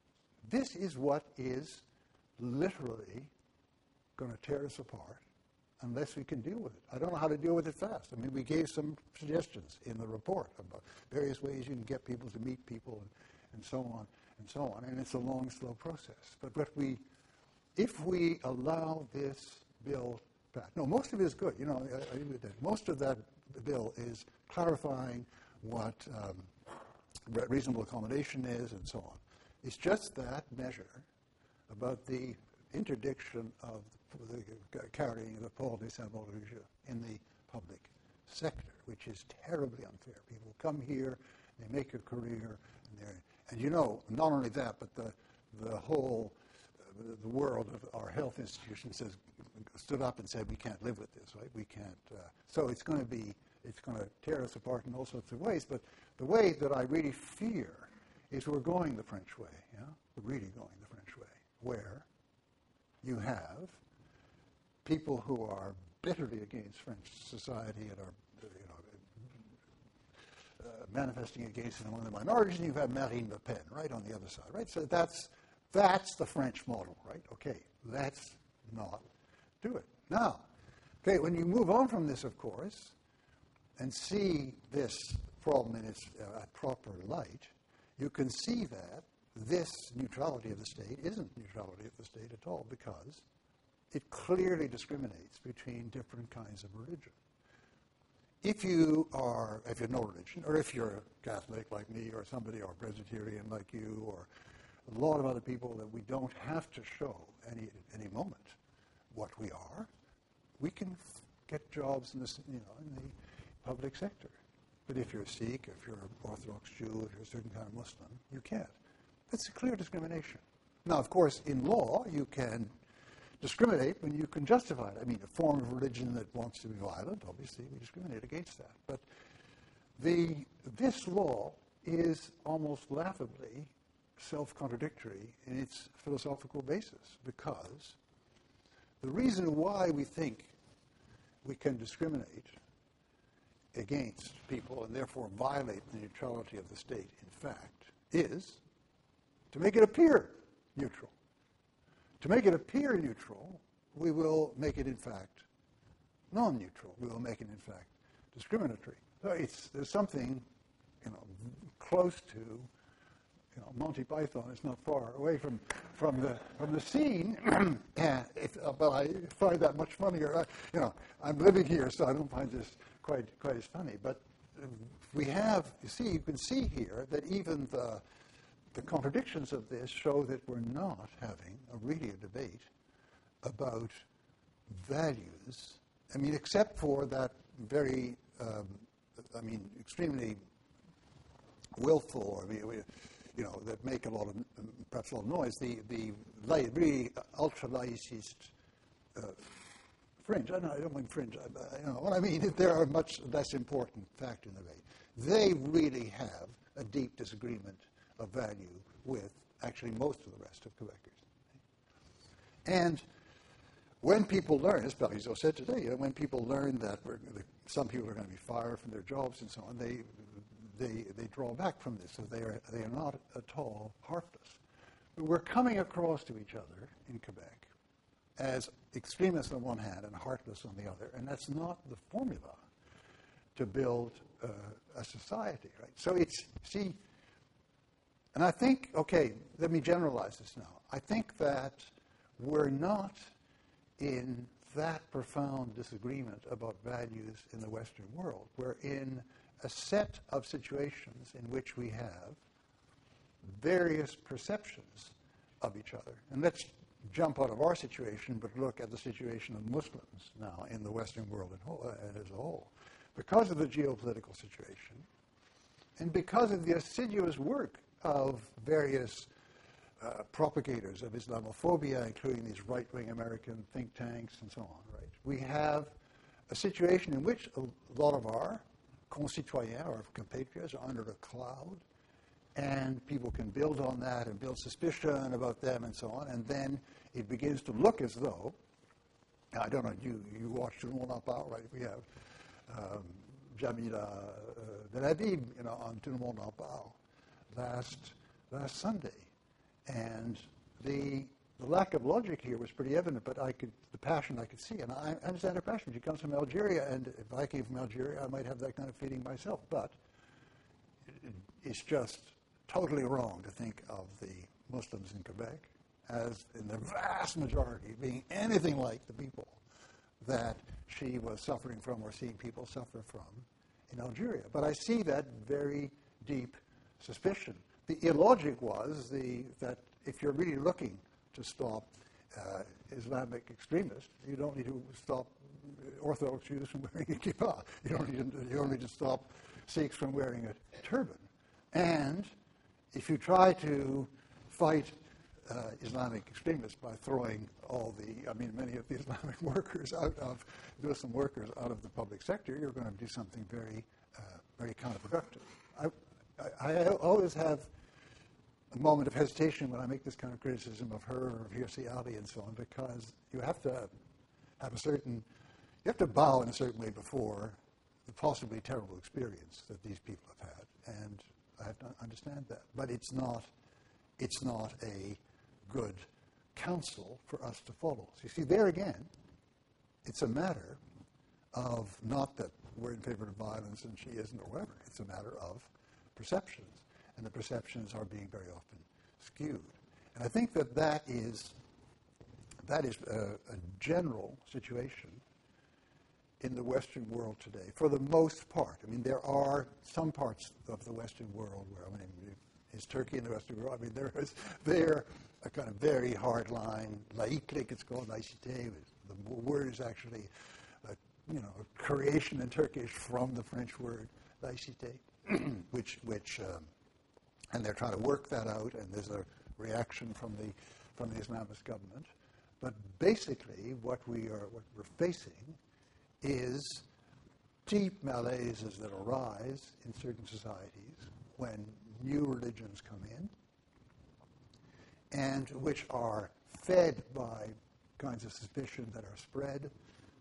This is what is literally going to tear us apart unless we can deal with it. I don't know how to deal with it fast. I mean, we gave some suggestions in the report about various ways you can get people to meet people and, and so on and so on. And it's a long, slow process. But what we, if we allow this bill back, no, most of it is good. You know, I, I agree with that. Most of that bill is clarifying what um, reasonable accommodation is and so on. It's just that measure about the interdiction of the carrying of the port de Saint-Paul in the public sector, which is terribly unfair. People come here, they make a career, and they're, and you know, not only that, but the the whole uh, the world of our health institutions has stood up and said we can't live with this, right? We can't. Uh, so it's going to be it's going to tear us apart in all sorts of ways. But the way that I really fear is we're going the French way. Yeah, we're really going the French way, where you have people who are bitterly against French society and are, you know, uh, manifesting against it among the minorities, and you have Marine Le Pen right on the other side, right? So that's that's the French model, right? Okay, let's not do it. Now, okay, when you move on from this, of course, and see this problem in its uh, proper light, you can see that this neutrality of the state isn't neutrality of the state at all, because it clearly discriminates between different kinds of religion. If you are, if you're no religion, or if you're a Catholic like me, or somebody, or Presbyterian like you, or a lot of other people that we don't have to show any any moment what we are, we can f- get jobs in this, you know, in the public sector. But if you're a Sikh, if you're an Orthodox Jew, if you're a certain kind of Muslim, you can't. That's a clear discrimination. Now, of course, in law, you can discriminate when you can justify it. I mean, a form of religion that wants to be violent, obviously, we discriminate against that. But the this law is almost laughably self-contradictory in its philosophical basis, because the reason why we think we can discriminate against people and therefore violate the neutrality of the state, in fact, is to make it appear neutral. To make it appear neutral, we will make it, in fact, non-neutral. We will make it, in fact, discriminatory. So it's, there's something, you know, close to, you know, Monty Python is not far away from, from, the, from the scene, and if, uh, but I find that much funnier. I, you know, I'm living here, so I don't find this quite, quite as funny. But we have, you see, you can see here that even the The contradictions of this show that we're not having a really a debate about values. I mean, except for that very, um, I mean, extremely willful, I mean, we, you know, that make a lot of, perhaps a lot of noise, the, the light, really ultra-laicist uh, fringe. I don't, I don't mean fringe, I, I, you know what I mean? There are much less important factor in the debate. They really have a deep disagreement of value with actually most of the rest of Quebecers. And when people learn, as Parizeau said today, you know, when people learn that we're, some people are going to be fired from their jobs and so on, they they they draw back from this. So they are they are not at all heartless. But we're coming across to each other in Quebec as extremists on one hand and heartless on the other, and that's not the formula to build uh, a society, right? So it's, see, and I think, okay, let me generalize this now. I think that we're not in that profound disagreement about values in the Western world. We're in a set of situations in which we have various perceptions of each other. And let's jump out of our situation, but look at the situation of Muslims now in the Western world as a whole. Because of the geopolitical situation, and because of the assiduous work of various uh, propagators of Islamophobia, including these right-wing American think tanks and so on, right? We have a situation in which a lot of our concitoyens, our compatriots, are under a cloud, and people can build on that and build suspicion about them and so on, and then it begins to look as though, I don't know, you, you watch Tout le monde en parle, right? We have um, Jamila uh, Benhabib, you know, on Tout le monde en parle last, last Sunday. And the the lack of logic here was pretty evident, but I could, the passion I could see, and I understand her passion. She comes from Algeria, and if I came from Algeria, I might have that kind of feeling myself, but it's just totally wrong to think of the Muslims in Quebec as, in the vast majority, being anything like the people that she was suffering from or seeing people suffer from in Algeria. But I see that very deep suspicion. The illogic was the, that if you're really looking to stop uh, Islamic extremists, you don't need to stop Orthodox Jews from wearing a kippah. You don't need to, you don't need to stop Sikhs from wearing a turban. And if you try to fight uh, Islamic extremists by throwing all the, I mean, many of the Islamic workers out of, Muslim workers out of the public sector, you're going to do something very, uh, very counterproductive. I, I, I always have a moment of hesitation when I make this kind of criticism of her or of Hirsi Ali and so on, because you have to have a certain, you have to bow in a certain way before the possibly terrible experience that these people have had, and I have to understand that. But it's not, it's not a good counsel for us to follow. So you see, there again, it's a matter of not that we're in favor of violence and she isn't or whatever. It's a matter of perceptions, and the perceptions are being very often skewed. And I think that that is, that is a, a general situation in the Western world today, for the most part. I mean, there are some parts of the Western world where, I mean, is Turkey in the Western world? I mean, there is there a kind of very hard line, laiklik, it's called, laïcité. The word is actually, a, you know, a creation in Turkish from the French word laïcité, which, which um, and they're trying to work that out, and there's a reaction from the from the Islamist government. But basically, what we are what we're facing is deep malaises that arise in certain societies when new religions come in, and which are fed by kinds of suspicion that are spread.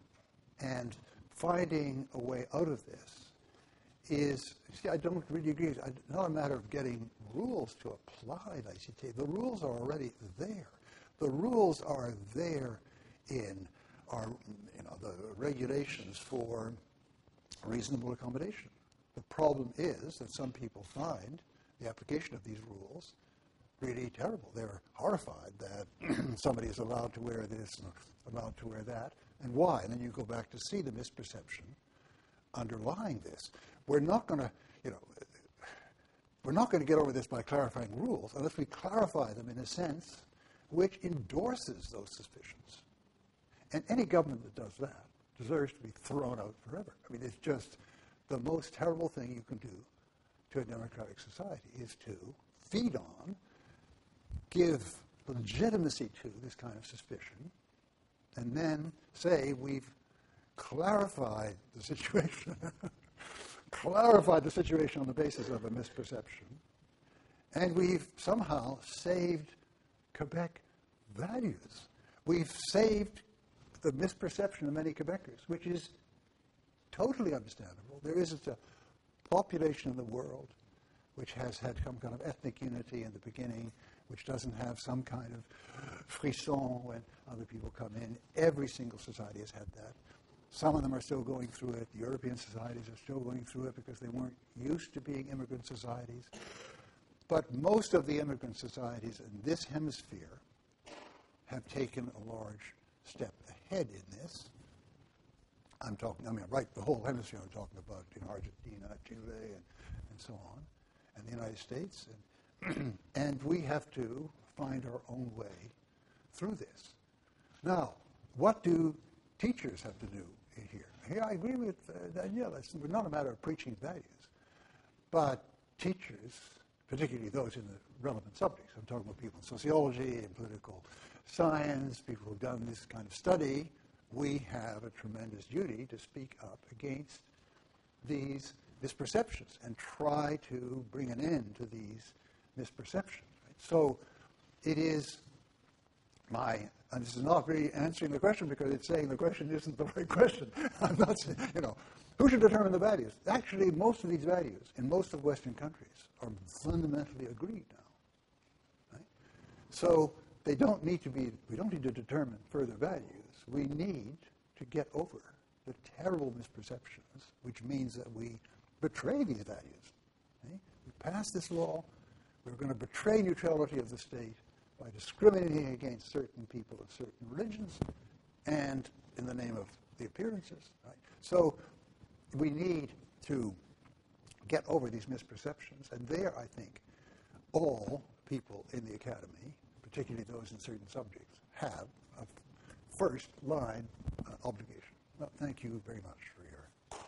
And finding a way out of this is, see, I don't really agree. It's not a matter of getting rules to apply laïcité. The rules are already there. The rules are there in our, you know, the regulations for reasonable accommodation. The problem is that some people find the application of these rules really terrible. They're horrified that somebody is allowed to wear this and allowed to wear that. And why? And then you go back to see the misperception underlying this. We're not going to, you know, we're not going to get over this by clarifying rules unless we clarify them in a sense which endorses those suspicions. And any government that does that deserves to be thrown out forever. I mean, it's just the most terrible thing you can do to a democratic society is to feed on, give legitimacy to this kind of suspicion, and then say we've clarified the situation, clarified the situation on the basis of a misperception, and we've somehow saved Quebec values. We've saved the misperception of many Quebecers, which is totally understandable. There is a population in the world which has had some kind of ethnic unity in the beginning, which doesn't have some kind of frisson when other people come in. Every single society has had that. Some of them are still going through it. The European societies are still going through it because they weren't used to being immigrant societies. But most of the immigrant societies in this hemisphere have taken a large step ahead in this. I'm talking, I mean, right, the whole hemisphere I'm talking about, you know, Argentina, Chile, and, and so on, and the United States. And, and we have to find our own way through this. Now, what do teachers have to do here? Here I agree with uh, Danielle. It's not a matter of preaching values, but teachers, particularly those in the relevant subjects, I'm talking about people in sociology and political science, people who've done this kind of study, we have a tremendous duty to speak up against these misperceptions and try to bring an end to these misperceptions. Right? So it is my, and this is not really answering the question because it's saying the question isn't the right question. I'm not saying, you know, who should determine the values? Actually, most of these values in most of Western countries are fundamentally agreed now. Right? So they don't need to be, we don't need to determine further values. We need to get over the terrible misperceptions, which means that we betray these values. Okay? We pass this law, we're going to betray neutrality of the state by discriminating against certain people of certain religions and in the name of the appearances. Right? So we need to get over these misperceptions, and there, I think, all people in the academy, particularly those in certain subjects, have a first-line uh, obligation. Well, thank you very much for your...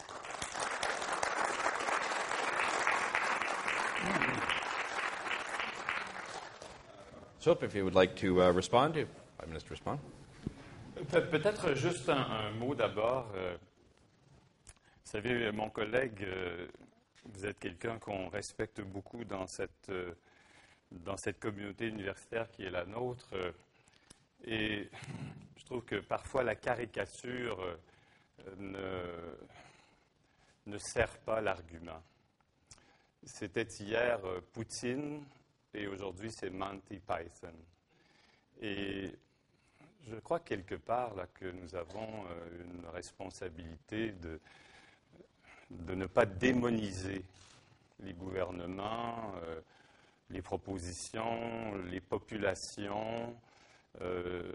Soap, if you would like to uh, respond, to five minutes to respond. Pe- peut-être juste un, un mot d'abord. Euh, vous savez, mon collègue, euh, vous êtes quelqu'un qu'on respecte beaucoup dans cette, euh, dans cette communauté universitaire qui est la nôtre. Euh, et je trouve que parfois la caricature euh, ne, ne sert pas l'argument. C'était hier euh, Poutine et aujourd'hui c'est Monty Python. Et je crois quelque part là, que nous avons euh, une responsabilité de, de ne pas démoniser les gouvernements, euh, les propositions, les populations. Euh,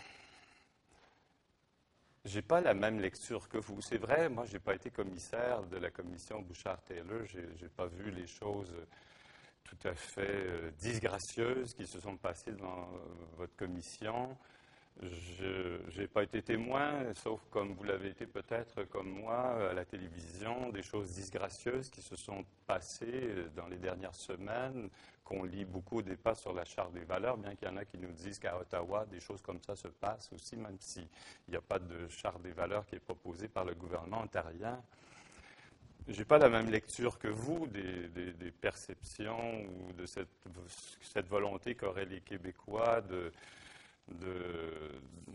j'ai pas la même lecture que vous. C'est vrai, moi, j'ai pas été commissaire de la commission Bouchard-Taylor. J'ai, j'ai pas vu les choses tout à fait euh, disgracieuses qui se sont passées dans euh, votre commission. Je n'ai pas été témoin, sauf comme vous l'avez été peut-être comme moi à la télévision, des choses disgracieuses qui se sont passées dans les dernières semaines, qu'on lit beaucoup au départ sur la Charte des valeurs, bien qu'il y en a qui nous disent qu'à Ottawa, des choses comme ça se passent aussi, même s'il n'y a pas de Charte des valeurs qui est proposée par le gouvernement ontarien. Je n'ai pas la même lecture que vous des, des, des perceptions ou de cette, cette volonté qu'auraient les Québécois de... De,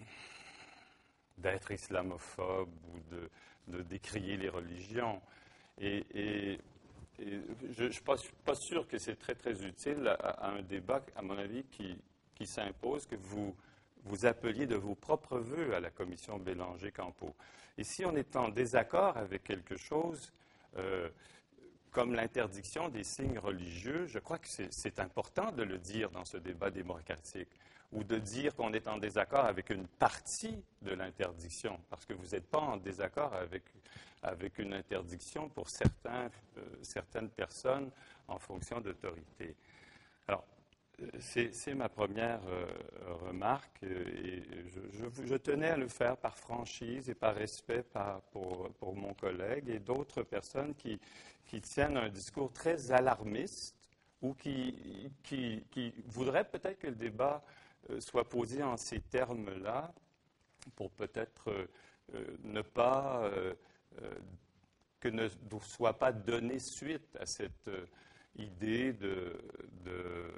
d'être islamophobe ou de, de décrier les religions. Et, et, et je ne suis pas, pas sûr que c'est très, très utile à, à un débat, à mon avis, qui, qui s'impose, que vous vous appeliez de vos propres vœux à la commission Bélanger-Campeau. Et si on est en désaccord avec quelque chose, euh, comme l'interdiction des signes religieux, je crois que c'est, c'est important de le dire dans ce débat démocratique, ou de dire qu'on est en désaccord avec une partie de l'interdiction, parce que vous n'êtes pas en désaccord avec, avec une interdiction pour certains, euh, certaines personnes en fonction d'autorité. Alors, c'est, c'est ma première euh, remarque, et je, je, je tenais à le faire par franchise et par respect par, pour, pour mon collègue et d'autres personnes qui, qui tiennent un discours très alarmiste ou qui, qui, qui voudraient peut-être que le débat soit posé en ces termes-là pour peut-être euh, ne pas, euh, euh, que ne soit pas donné suite à cette euh, idée de, de,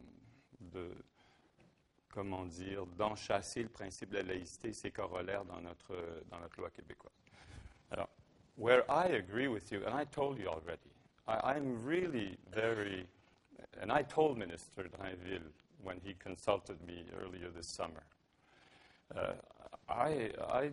de, comment dire, d'enchasser le principe de la laïcité et ses corollaires dans notre, dans notre loi québécoise. Alors, where I agree with you, and I told you already, I, I'm really very, and I told Minister Drainville when he consulted me earlier this summer. Uh, I, I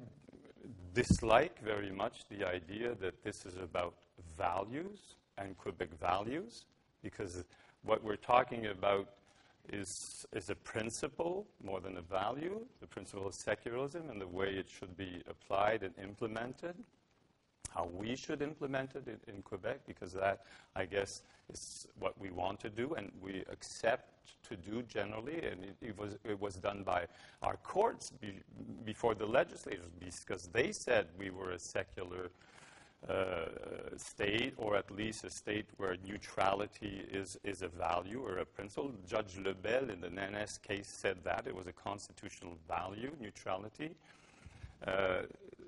dislike very much the idea that this is about values and Quebec values, because what we're talking about is, is a principle more than a value, the principle of secularism and the way it should be applied and implemented, how we should implement it in, in Quebec, because that, I guess, is what we want to do and we accept to do generally, and it, it, was, it was done by our courts be, before the legislators, because they said we were a secular uh, state, or at least a state where neutrality is, is a value or a principle. Judge Lebel in the Nannes case said that. It was a constitutional value, neutrality. Uh,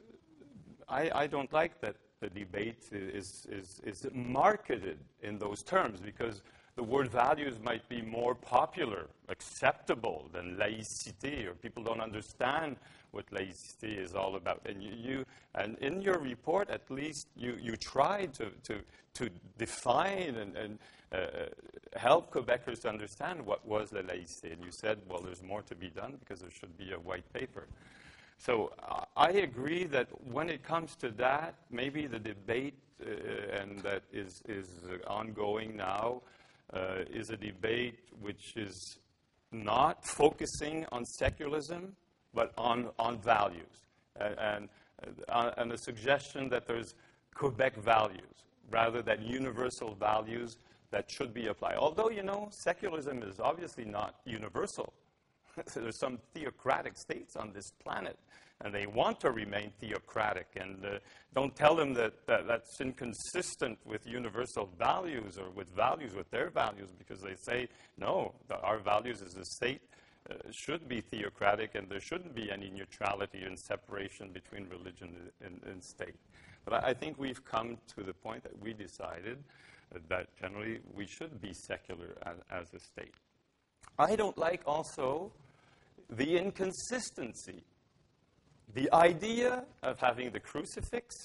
I, I don't like that the debate is, is, is marketed in those terms, because the word values might be more popular, acceptable than laïcité, or people don't understand what laïcité is all about. And you, you and in your report, at least, you, you tried to, to, to define and, and uh, help Quebecers to understand what was la laïcité. And you said, well, there's more to be done because there should be a white paper. So uh, I agree that when it comes to that, maybe the debate uh, and that is, is ongoing now uh, is a debate which is not focusing on secularism, but on, on values. And, and, uh, and the suggestion that there's Quebec values rather than universal values that should be applied. Although, you know, secularism is obviously not universal. There's some theocratic states on this planet, and they want to remain theocratic. And uh, don't tell them that, that that's inconsistent with universal values or with values, with their values, because they say, no, the, our values as a state uh, should be theocratic, and there shouldn't be any neutrality and separation between religion and, and state. But I, I think we've come to the point that we decided that generally we should be secular as, as a state. I don't like also the inconsistency. The idea of having the crucifix,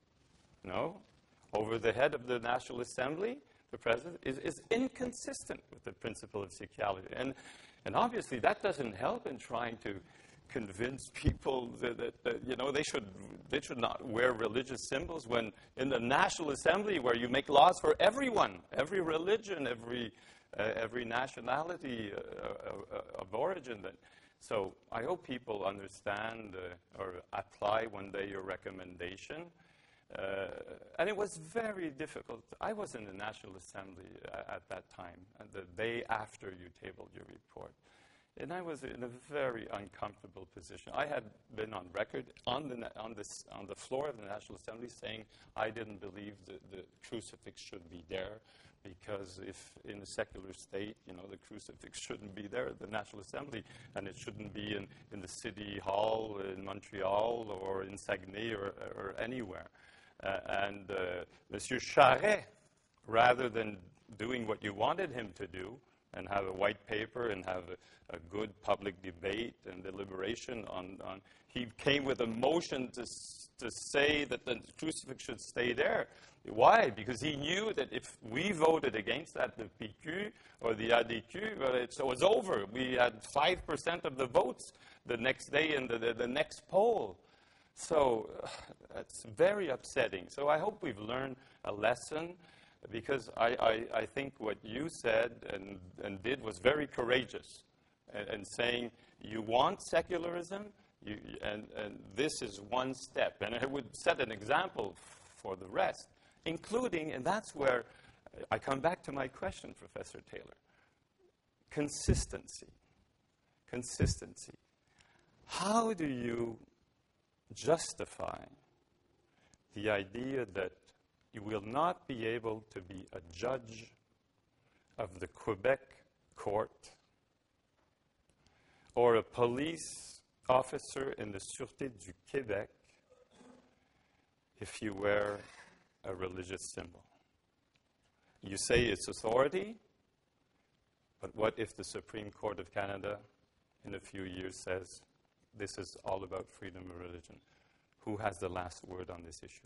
no, over the head of the National Assembly, the president, is, is inconsistent with the principle of secularity. And, and obviously that doesn't help in trying to convince people that, that, that you know, they should, they should not wear religious symbols when in the National Assembly where you make laws for everyone, every religion, every Uh, every nationality uh, uh, of origin. That, so I hope people understand uh, or apply one day your recommendation. Uh, and it was very difficult. I was in the National Assembly uh, at that time, and the day after you tabled your report. And I was in a very uncomfortable position. I had been on record on the, on this, on the floor of the National Assembly saying I didn't believe the, the crucifix should be there, because if in a secular state, you know, the crucifix shouldn't be there at the National Assembly, and it shouldn't be in, in the City Hall in Montreal or in Saguenay or, or anywhere. Uh, and uh, Monsieur Charest, rather than doing what you wanted him to do, and have a white paper and have a, a good public debate and deliberation on, on, he came with a motion to, to say that the crucifix should stay there. Why? Because he knew that if we voted against that, the P Q or the A D Q, well, it was over. We had five percent of the votes the next day in the, the, the next poll. So uh, that's very upsetting. So I hope we've learned a lesson, because I, I, I think what you said and, and did was very courageous, and, and saying you want secularism, you, and, and this is one step. And it would set an example for the rest, including, and that's where I come back to my question, Professor Taylor, consistency. Consistency. How do you justify the idea that you will not be able to be a judge of the Quebec court or a police officer in the Sûreté du Québec if you wear a religious symbol? You say it's authority, but what if the Supreme Court of Canada in a few years says this is all about freedom of religion? Who has the last word on this issue?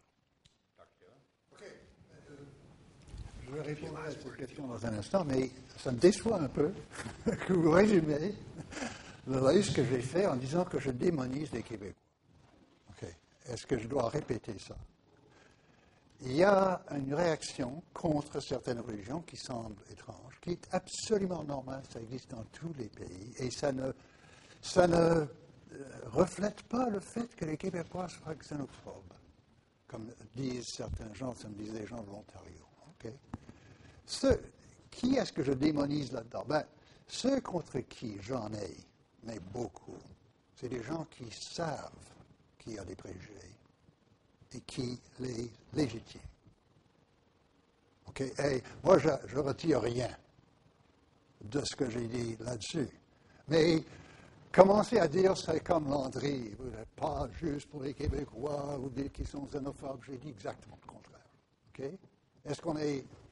Je vais répondre à cette question dans un instant, mais ça me déçoit un peu que vous résumez le risque que j'ai fait en disant que je démonise les Québécois. Okay. Est-ce que je dois répéter ça? Il y a une réaction contre certaines religions qui semble étrange, qui est absolument normale, ça existe dans tous les pays, et ça ne, ça ne euh, reflète pas le fait que les Québécois soient xénophobes, comme disent certains gens, ça me disent les gens de l'Ontario. Okay. Ce, qui est-ce que je démonise là-dedans? Ben, ceux contre qui j'en ai, mais beaucoup, c'est des gens qui savent qu'il y a des préjugés et qui les légitiment. OK? Et moi, je ne retire rien de ce que j'ai dit là-dessus. Mais commencer à dire c'est comme Landry, vous n'êtes pas juste pour les Québécois, vous dites qu'ils sont xénophobes, j'ai dit exactement le contraire. OK? Est-ce qu'on est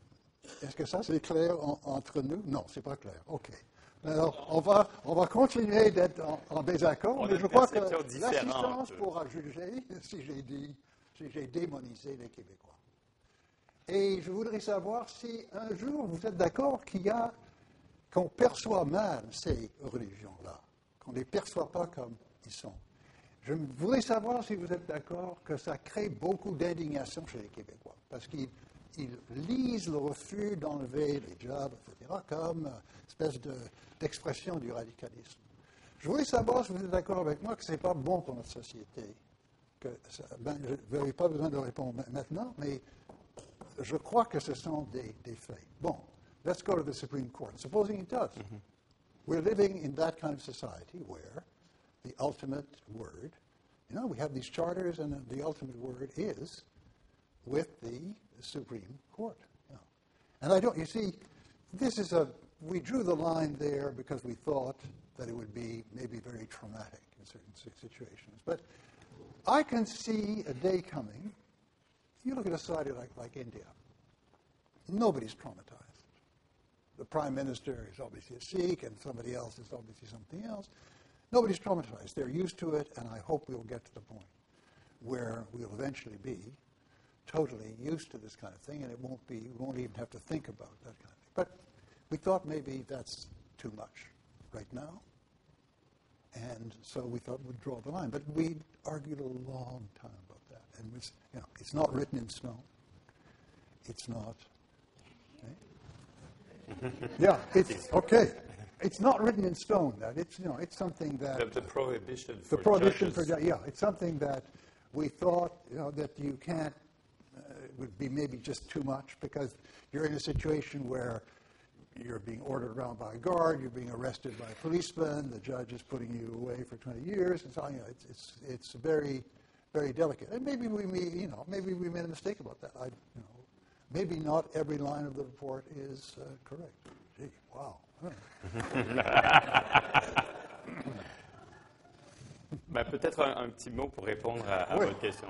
Est-ce que ça, c'est clair en- entre nous? Non, c'est pas clair. OK. Alors, on va, on va continuer d'être en, en désaccord, On a mais une je crois que perception différente. l'assistance pourra juger si j'ai dit, si j'ai démonisé les Québécois. Et je voudrais savoir si un jour vous êtes d'accord qu'il y a, qu'on perçoit mal ces religions-là, qu'on ne les perçoit pas comme ils sont. Je voudrais savoir si vous êtes d'accord que ça crée beaucoup d'indignation chez les Québécois, parce qu'ils ils lisent le refus d'enlever les jobs, et cetera, comme euh, espèce de, d'expression du radicalisme. Je voudrais savoir si vous êtes d'accord avec moi que ce n'est pas bon pour notre société. Que ça, ben, je n'avais pas besoin de répondre maintenant, mais je crois que ce sont des, des faits. Bon, let's go to the Supreme Court. Supposing it does. Mm-hmm. We're living in that kind of society where the ultimate word, you know, we have these charters and the ultimate word is with the Supreme Court. You know. And I don't, you see, this is a, we drew the line there because we thought that it would be maybe very traumatic in certain situations. But I can see a day coming, you look at a society like, like India, nobody's traumatized. The prime minister is obviously a Sikh and somebody else is obviously something else. Nobody's traumatized. They're used to it, and I hope we'll get to the point where we'll eventually be totally used to this kind of thing, and it won't be, we won't even have to think about that kind of thing. But we thought maybe that's too much right now, and so we thought we'd draw the line. But we argued a long time about that, and it's, you know, it's not written in stone. It's not. Okay? Yeah, it's okay. It's not written in stone. That it's, you know, it's something that The, the prohibition the for prohibition judges. for ju- yeah, it's something that we thought, you know, that you can't. Uh, it would be maybe just too much because you're in a situation where you're being ordered around by a guard, you're being arrested by a policeman, the judge is putting you away for twenty years, and so you know, it's it's it's very very delicate. And maybe we, may, you know, maybe we made a mistake about that. I, you know, maybe not every line of the report is uh, correct. Gee, wow. Ben, peut-être un, un petit mot pour répondre à, à Oui. votre question.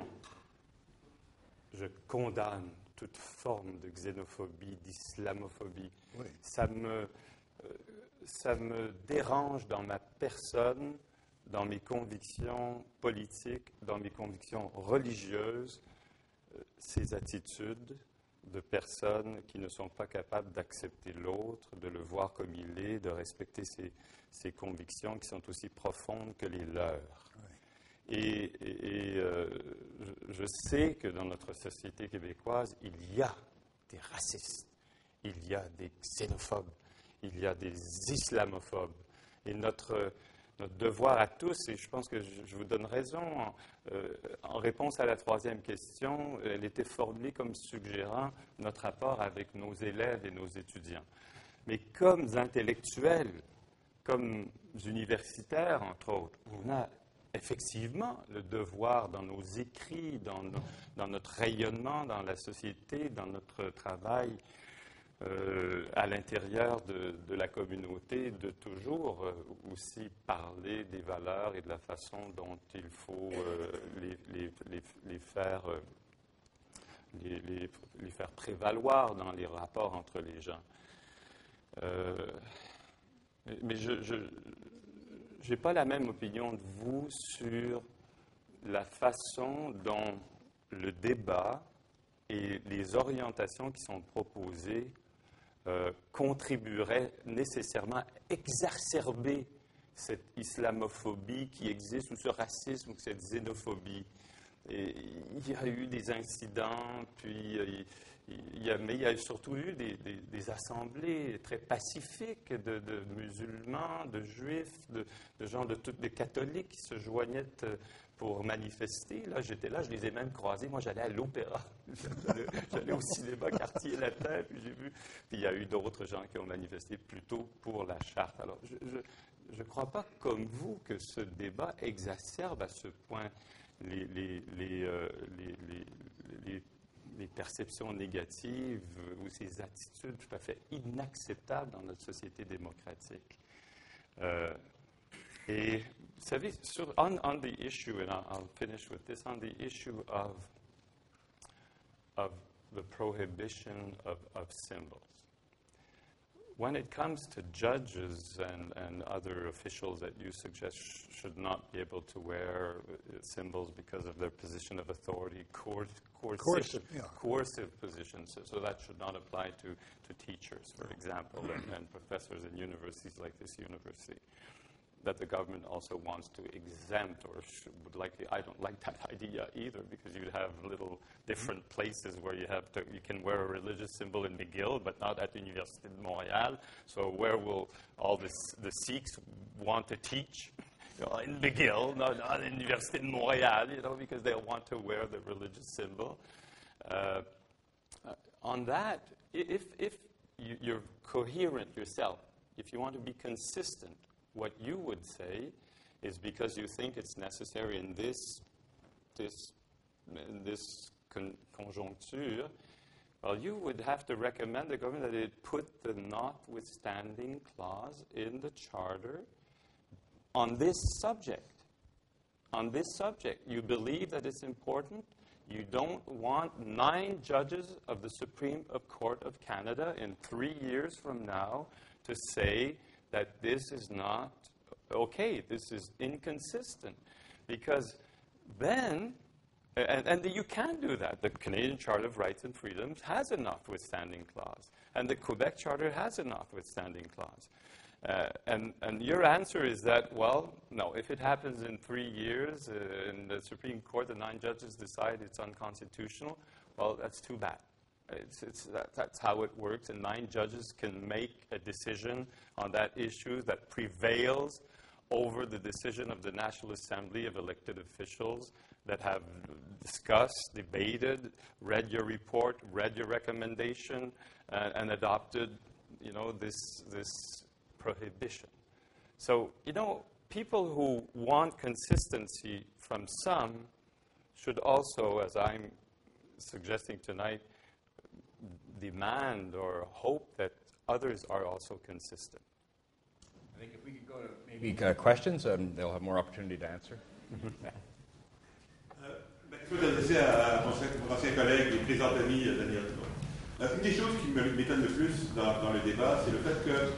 Je condamne toute forme de xénophobie, d'islamophobie. Oui. Ça me, euh, ça me dérange dans ma personne, dans mes convictions politiques, dans mes convictions religieuses, euh, ces attitudes de personnes qui ne sont pas capables d'accepter l'autre, de le voir comme il est, de respecter ses, ses convictions qui sont aussi profondes que les leurs. Oui. Et, et, et euh, je, je sais que dans notre société québécoise, il y a des racistes, il y a des xénophobes, il y a des islamophobes. Et notre... Notre devoir à tous, et je pense que je, je vous donne raison, en, euh, en réponse à la troisième question, elle était formulée comme suggérant notre rapport avec nos élèves et nos étudiants. Mais comme intellectuels, comme universitaires, entre autres, on a effectivement le devoir dans nos écrits, dans, nos, dans notre rayonnement, dans la société, dans notre travail, Euh, à l'intérieur de, de la communauté, de toujours euh, aussi parler des valeurs et de la façon dont il faut euh, les, les, les, les, faire, euh, les, les, les faire prévaloir dans les rapports entre les gens. Euh, mais je n'ai pas la même opinion de vous sur la façon dont le débat et les orientations qui sont proposées Euh, contribuerait nécessairement à exacerber cette islamophobie qui existe, ou ce racisme, ou cette xénophobie. Et il y a eu des incidents, puis euh, il y a, mais il y a surtout eu des, des, des assemblées très pacifiques de, de musulmans, de juifs, de, de gens de toutes les catholiques qui se joignaient pour manifester. Là, j'étais là, je les ai même croisés. Moi, j'allais à l'opéra. J'allais, j'allais au cinéma Quartier Latin, puis j'ai vu. Puis il y a eu d'autres gens qui ont manifesté plutôt pour la charte. Alors, je ne crois pas, comme vous, que ce débat exacerbe à ce point les, les, les, euh, les, les, les, les perceptions négatives ou ces attitudes tout à fait inacceptables dans notre société démocratique. Euh, Et vous savez, sur, on, on the issue, and I'll, I'll finish with this, on the issue of, of the prohibition of, of symbols. When it comes to judges and, and other officials that you suggest sh- should not be able to wear uh, symbols because of their position of authority, coer- coercive, Coercive, yeah. coercive positions, so, so that should not apply to, to teachers, for example, and, and professors in universities like this university, that the government also wants to exempt or should, would likely, I don't like that idea either, because you'd have little different places where you have to, you can wear a religious symbol in McGill, but not at Université de Montréal. So where will all this, the Sikhs want to teach? You know, in McGill, not, not in Université de Montréal, you know, because they want to wear the religious symbol. Uh, uh, on that, if, if you, you're coherent yourself, if you want to be consistent, what you would say is because you think it's necessary in this, this, in this con- conjoncture, well, you would have to recommend the government that it put the notwithstanding clause in the charter on this subject. On this subject. You believe that it's important. You don't want nine judges of the Supreme Court of Canada in three years from now to say that this is not okay, this is inconsistent. Because then, and, and you can do that. The Canadian Charter of Rights and Freedoms has a notwithstanding clause, and the Quebec Charter has a notwithstanding clause. Uh, and, and your answer is that, well, no, if it happens in three years uh, in the Supreme Court, the nine judges decide it's unconstitutional, well, that's too bad. It's, it's, that, that's how it works, and nine judges can make a decision on that issue that prevails over the decision of the National Assembly of elected officials that have discussed, debated, read your report, read your recommendation, uh, and adopted, you know, this, this prohibition. So, you know, people who want consistency from some should also, as I'm suggesting tonight, demand or hope that others are also consistent. I think if we could go to maybe uh, questions, um, they'll have more opportunity to answer. euh, ben, je peux t'adresser à, à mon, mon ancien collègue et présent ami Daniel Trot. Euh, une des choses qui m'étonne le plus dans, dans le débat, c'est le fait que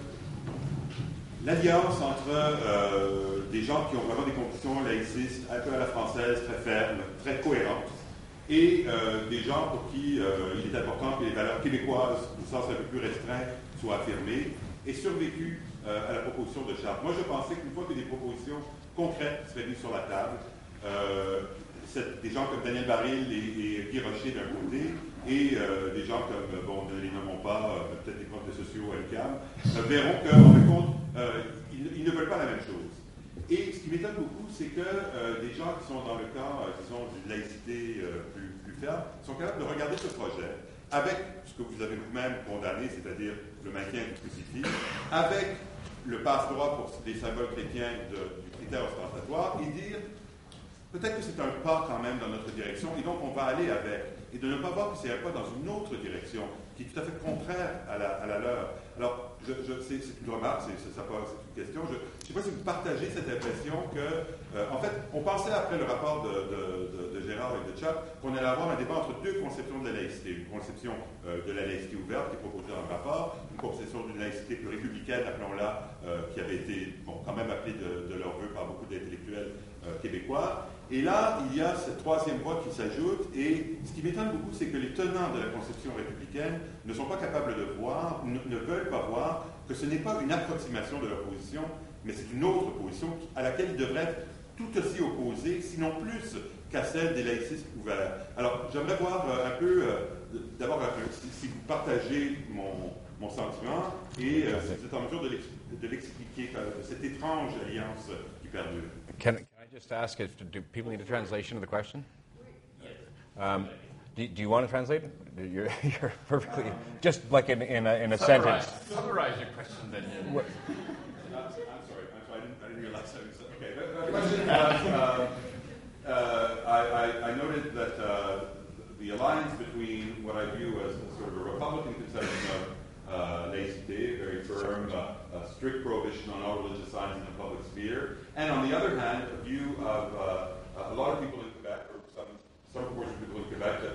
l'alliance entre euh, des gens qui ont vraiment des convictions laïcistes, un peu à la française, très fermes, très cohérentes, et euh, des gens pour qui euh, il est important que les valeurs québécoises, au sens un peu plus restreint, soient affirmées, et survécu euh, à la proposition de charte. Moi, je pensais qu'une fois que des propositions concrètes seraient mises sur la table, euh, des gens comme Daniel Baril et, et Guy Rocher d'un côté, et euh, des gens comme, bon, ne les nommons pas, euh, peut-être des profs de sociaux à l'U Q A M, euh, verront qu'en fin de compte, euh, ils, ils ne veulent pas la même chose. Et ce qui m'étonne beaucoup, c'est que euh, des gens qui sont dans le camp, euh, disons, d'une laïcité euh, plus, plus ferme, sont capables de regarder ce projet avec ce que vous avez vous-même condamné, c'est-à-dire le maintien du crucifix, avec le passe-droit pour des symboles chrétiens de, du critère ostentatoire, et dire peut-être que c'est un pas quand même dans notre direction, et donc on va aller avec. Et de ne pas voir que c'est un pas dans une autre direction, qui est tout à fait contraire à la, à la leur. Alors, je, je, c'est, c'est une remarque, c'est, c'est, ça pas, c'est une question. Je ne sais pas si vous partagez cette impression que, euh, en fait, on pensait après le rapport de, de, de, de Gérard et de Chuck qu'on allait avoir un débat entre deux conceptions de la laïcité. Une conception euh, de la laïcité ouverte qui est proposée dans le rapport, une conception d'une laïcité plus républicaine, appelons-la, euh, qui avait été bon, quand même appelée de, de leur vœu par beaucoup d'intellectuels euh, québécois. Et là, il y a cette troisième voie qui s'ajoute, et ce qui m'étonne beaucoup, c'est que les tenants de la conception républicaine ne sont pas capables de voir, ne, ne veulent pas voir, que ce n'est pas une approximation de leur position, mais c'est une autre position à laquelle ils devraient être tout aussi opposés, sinon plus qu'à celle des laïcistes ouverts. Alors, j'aimerais voir euh, un peu, euh, d'abord, euh, si, si vous partagez mon, mon sentiment, et euh, si vous êtes en mesure de, l'ex- de l'expliquer, euh, de cette étrange alliance qui perdure. Can, can I just ask if do people need a translation of the question? Um, do, do you want to translate? You're, you're perfectly just like in, in a, in a Summarize, sentence. summarize your question, Daniel. What? I'm, I'm sorry. I'm sorry. I didn't, I didn't realize that was okay. The, the question was, uh, uh, I, I, I noted that uh, the alliance between what I view as a sort of a Republican conception of uh, laïcité, very firm, uh, a strict prohibition on all religious signs in the public sphere, and on the other hand, a view of uh, a lot of people in Quebec, or some some portion of people in Quebec, that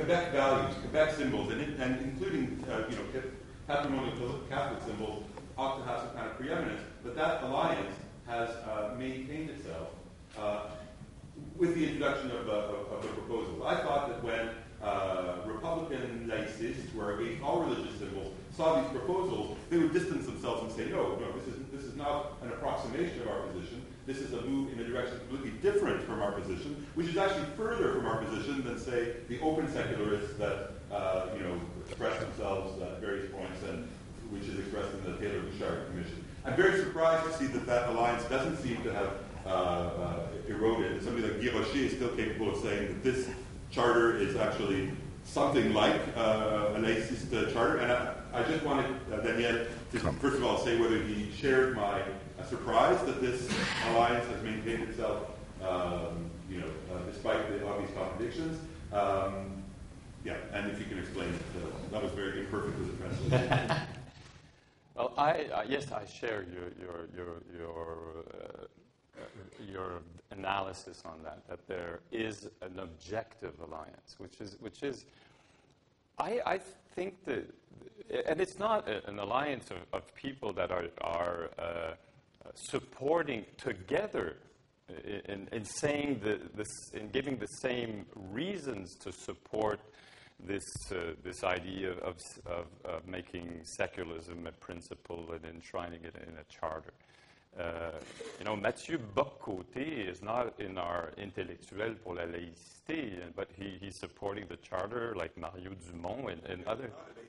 Quebec values, Quebec symbols, and, in, and including uh, you know patrimonial Catholic symbols ought to have some kind of preeminence. But that alliance has uh, maintained itself uh, with the introduction of, uh, of, of the proposal. I thought that when uh, Republican laicists, who are against all religious symbols, saw these proposals, they would distance themselves and say, no, no, this is this is not an approximation of our position. This is a move in a direction completely different from our position, which is actually further from our position than, say, the open secularists that uh, you know express themselves at various points, and which is expressed in the Taylor-Bouchard Commission. I'm very surprised to see that that alliance doesn't seem to have uh, uh, eroded. Somebody like Guy Rocher is still capable of saying that this charter is actually something like uh, a laicist uh, charter. And I, I just wanted uh, Daniel to, first of all, say whether he shared my uh, surprise that this alliance has maintained itself, um, you know, uh, despite the obvious contradictions. Um, yeah, and if you can explain it, uh, that was very imperfect as a translation. Well, I, uh, yes, I share your your your your, uh, your analysis on that. That there is an objective alliance, which is which is, I, I think that, and it's not a, an alliance of, of people that are are uh, supporting together in, in saying the this in giving the same reasons to support this uh, this idea of, of, of making secularism a principle and enshrining it in a charter. Uh, you know, Mathieu Bock-Côté is not in our Intellectuel pour la laïcité, but he, he's supporting the charter like Mario Dumont and, and other.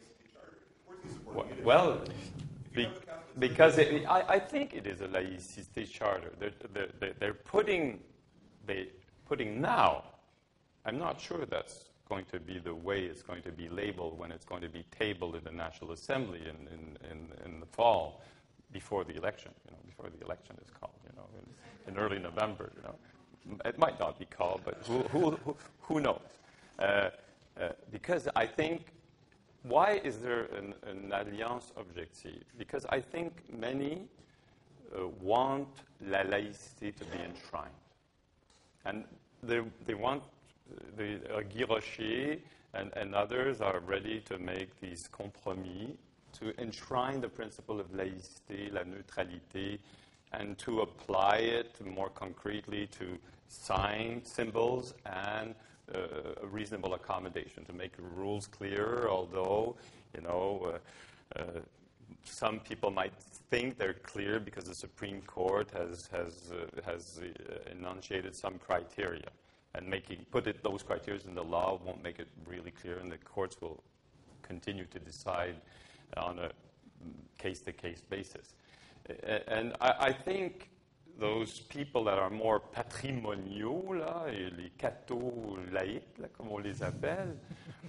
Well, be, because it, I, I think it is a laïcité charter. They're, they're, they're putting they putting now. I'm not sure that's going to be the way it's going to be labeled when it's going to be tabled in the National Assembly in, in, in, in the fall, before the election, you know, before the election is called, you know, in, in early November, you know. It might not be called, but who, who, who, who knows? Uh, uh, because I think, why is there an, an alliance objective? Because I think many uh, want la laïcité to be enshrined. And they, they want The, uh, Guy Rocher and, and others are ready to make these compromis to enshrine the principle of laïcité, la neutralité, and to apply it more concretely to sign symbols and uh, a reasonable accommodation, to make rules clearer, although, you know, uh, uh, some people might think they're clear because the Supreme Court has, has, uh, has uh, enunciated some criteria. And making put it, those criteria in the law won't make it really clear, and the courts will continue to decide on a case-to-case basis. And I, I think those people that are more patrimoniaux, là, les cathos laïcs, là, comme on les appelle,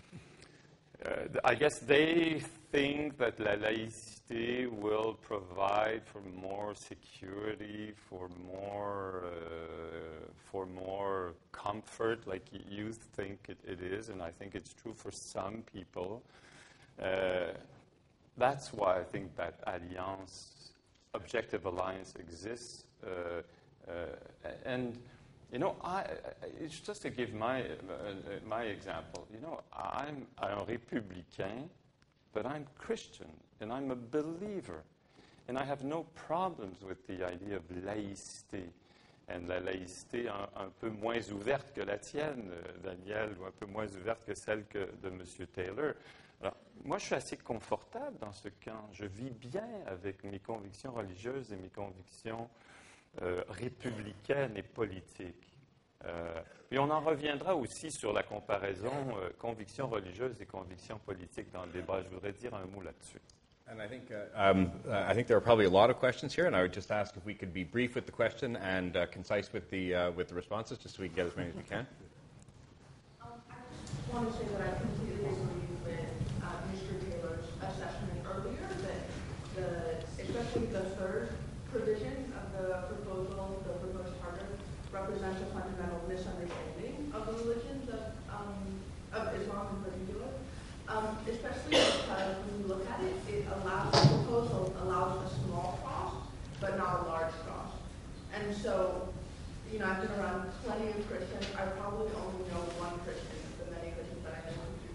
uh, I guess they think that la laïcité will provide for more security, for more, uh, for more comfort, like you think it, it is, and I think it's true for some people. Uh, that's why I think that alliance, objective alliance exists. Uh, uh, and, you know, I, it's just to give my, uh, my example. You know, I'm un républicain, but I'm Christian, and I'm a believer. And I have no problems with the idea of laïcité. And la laïcité un, un peu moins ouverte que la tienne, Daniel, ou un peu moins ouverte que celle que de M. Taylor. Alors, moi, je suis assez confortable dans ce camp. Je vis bien avec mes convictions religieuses et mes convictions euh, républicaines et politiques. Euh, puis on en reviendra aussi sur la comparaison euh, convictions religieuses et convictions politiques dans le débat. Je voudrais dire un mot là-dessus. And I think uh, um, uh, I think there are probably a lot of questions here, and I would just ask if we could be brief with the question and uh, concise with the uh, with the responses, just so we can get as many as we can. Um, I just want to say that I completely agree with uh, Mister Taylor's assessment earlier that the, especially the third provision of the proposal, the proposed charter, represents a fundamental misunderstanding of the religions of um, of Islam in particular. Um, especially because when you look at it, it allows, the proposal allows a small cross, but not a large cross. And so, you know, I've been around plenty of Christians. I probably only know one Christian, the many Christians that I know,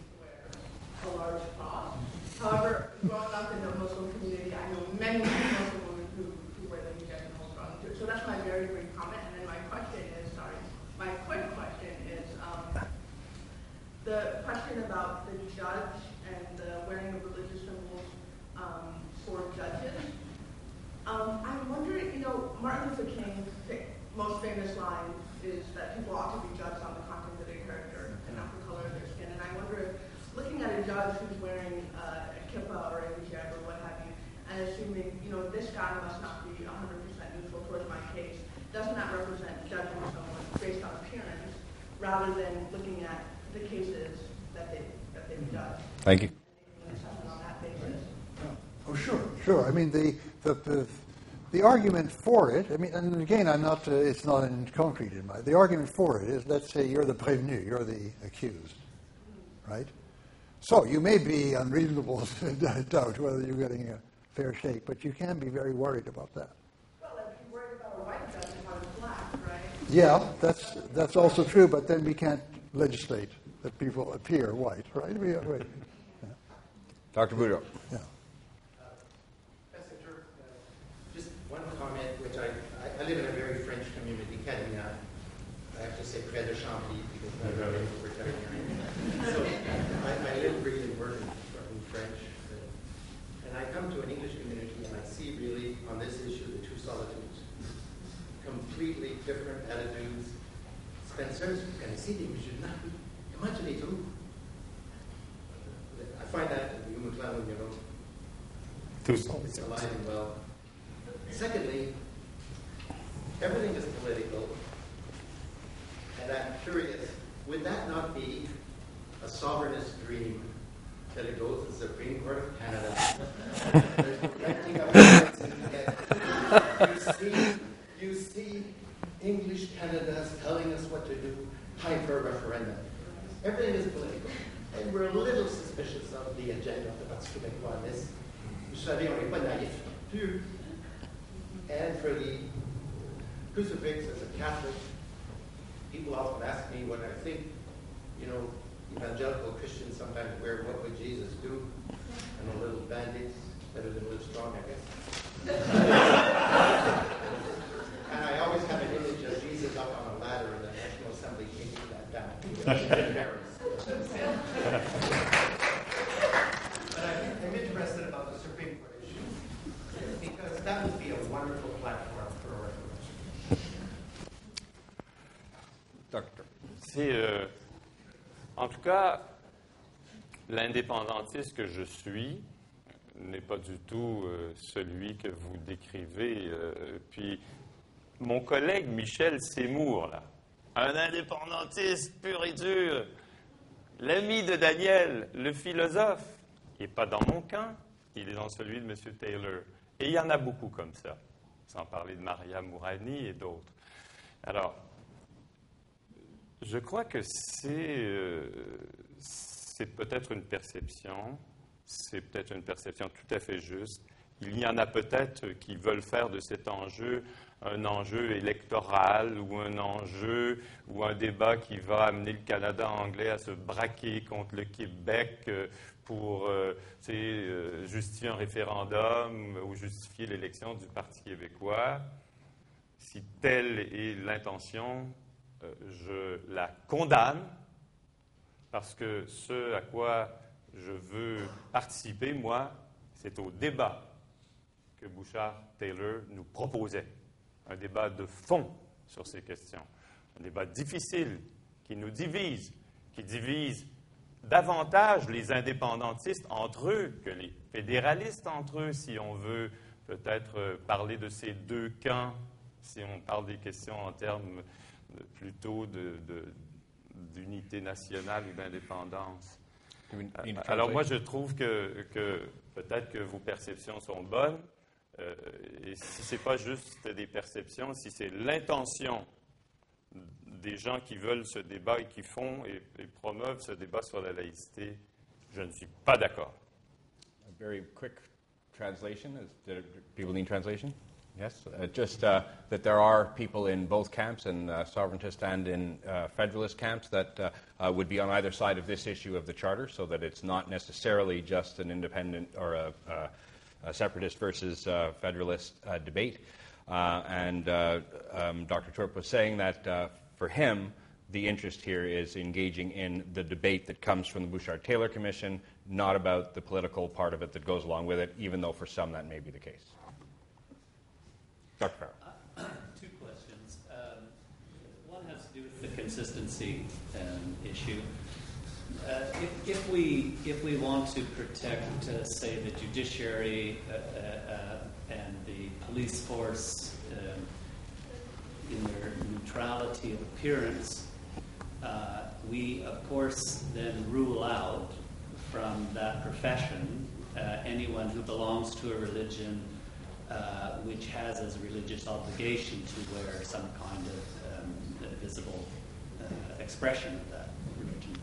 famous line is that people ought to be judged on the content of their character and not the color of their skin. And I wonder if looking at a judge who's wearing uh, a kippah or a hijab or what have you, and assuming, you know, this guy must not be one hundred percent neutral towards my case, doesn't that represent judging someone based on appearance rather than looking at the cases that they that they've judged? Thank you. And assessment on that basis. Oh, sure, sure. I mean, the the the, the argument for it. I mean, and again, I'm not. Uh, it's not in concrete in my. The argument for it is, let's say you're the prévenu, you're the accused, right? So you may be unreasonable to doubt whether you're getting a fair shake, but you can be very worried about that. Well, if you're worried about a white judge and how it's black, right? Yeah, that's that's also true, but then we can't legislate that people appear white, right? We, wait. Yeah. Doctor Boudreau. Yeah. Professor, uh, just one comment, which I, I, I live in a very French community, Cadignan. I have to say près de Chambly because I'm very for Cadignan. So I, I live, breathe, and work in, in French. Uh, and I come to an English community and I see really on this issue the two solitudes. Completely different attitudes. Spencer, and see them, je n'ai imagine tout. I find that in human clown, you know, it's alive and well. Secondly, everything is political, and I'm curious, would that not be a sovereignist dream that it goes to the Supreme Court of Canada? There's renting of rights and you see, you see English Canada telling us what to do, time for a referendum. Everything is political. And we're a little suspicious of the agenda of the Parti québécois on this. Vous savez, on n'est pas naïf. And for the crucifix as a Catholic, people often ask me when I think, you know, evangelical Christians sometimes wear what would Jesus do? And a little band-aids, better than live strong, I guess. And I always have an image of Jesus up on a ladder in the National Assembly taking that down. But I, I'm interested about the Supreme Court issue because that would be a wonderful platform for a referendum. Doctor. C'est, euh, en tout cas, l'indépendantiste que je suis n'est pas du tout euh, celui que vous décrivez. Euh, puis, mon collègue Michel Seymour, là, un indépendantiste pur et dur, l'ami de Daniel, le philosophe, il n'est pas dans mon camp, il est dans celui de M. Taylor. Et il y en a beaucoup comme ça, sans parler de Maria Mourani et d'autres. Alors, je crois que c'est, euh, c'est peut-être une perception, c'est peut-être une perception tout à fait juste. Il y en a peut-être qui veulent faire de cet enjeu un enjeu électoral ou un enjeu ou un débat qui va amener le Canada anglais à se braquer contre le Québec pour euh, euh, justifier un référendum ou justifier l'élection du Parti québécois. Si telle est l'intention, euh, je la condamne parce que ce à quoi je veux participer, moi, c'est au débat que Bouchard-Taylor nous proposait. Un débat de fond sur ces questions. Un débat difficile qui nous divise, qui divise davantage les indépendantistes entre eux que les fédéralistes entre eux, si on veut peut-être parler de ces deux camps, si on parle des questions en termes de, plutôt de, de, d'unité nationale ou d'indépendance. Alors moi, je trouve que, que peut-être que vos perceptions sont bonnes, euh, et si ce n'est pas juste des perceptions, si c'est l'intention des gens qui veulent ce débat et qui font et, et promeuvent ce débat sur la laïcité, je ne suis pas d'accord. A very quick translation. Is, do people need translation? Yes. Uh, just uh, that there are people in both camps, in uh, sovereigntist and in uh, federalist camps, that uh, uh, would be on either side of this issue of the charter, so that it's not necessarily just an independent or a, a, a separatist versus uh, federalist uh, debate. Uh, and uh, um, Doctor Thorpe was saying that uh, for him, the interest here is engaging in the debate that comes from the Bouchard-Taylor Commission, not about the political part of it that goes along with it, even though for some that may be the case. Doctor Farrell. Uh, two questions. Um, consistency um, issue. Uh, if, if we if we want to protect, uh, say, the judiciary uh, uh, and the police force uh, in their neutrality of appearance, uh, we of course then rule out from that profession uh, anyone who belongs to a religion uh, which has as a religious obligation to wear some kind of um, visible uh, expression of that religion.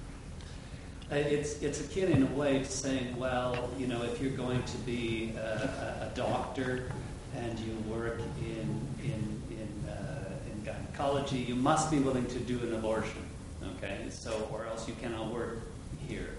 Uh, it's it's akin in a way to saying, well, you know, if you're going to be a, a, a doctor and you work in in in, uh, in gynecology, you must be willing to do an abortion, okay? So, or else you cannot work here.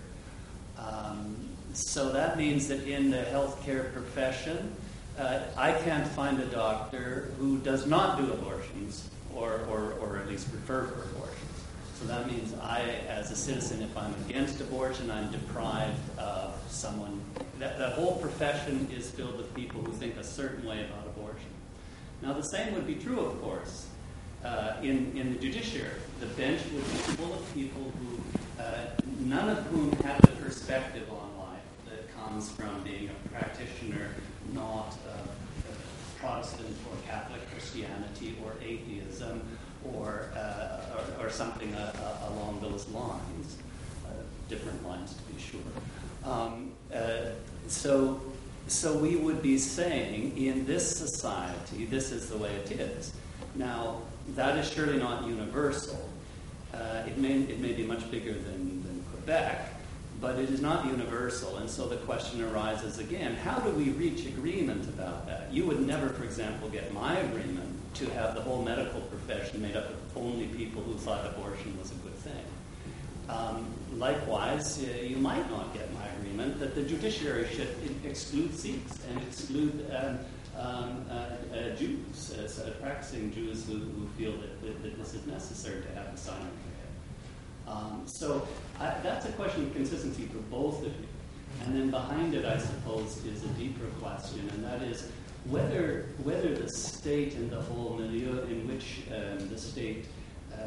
Um, so that means that in the healthcare profession, uh, I can't find a doctor who does not do abortions, or, or, or at least refer for abortions. So that means I, as a citizen, if I'm against abortion, I'm deprived of someone. That, that whole profession is filled with people who think a certain way about abortion. Now, the same would be true, of course, uh, in, in the judiciary. The bench would be full of people who, uh, none of whom have the perspective on life that comes from being a practitioner, not uh, Protestant or Catholic Christianity or atheism or uh, or, or something uh, uh, along those lines, uh, different lines to be sure. Um, uh, so, so we would be saying, in this society, this is the way it is. Now, that is surely not universal. Uh, it may it may be much bigger than, than Quebec, but it is not universal, and so the question arises again, how do we reach agreement about that? You would never, for example, get my agreement to have the whole medical profession made up of only people who thought abortion was a good thing. Um, likewise, uh, you might not get my agreement that the judiciary should exclude Sikhs and exclude um, um, uh, uh, Jews, uh, uh, practicing Jews who, who feel that, that, that this is necessary to have a sign on their head. Um, so I, that's a question of consistency for both of you. And then behind it, I suppose, is a deeper question, and that is whether whether the state and the whole milieu in which um, the state uh,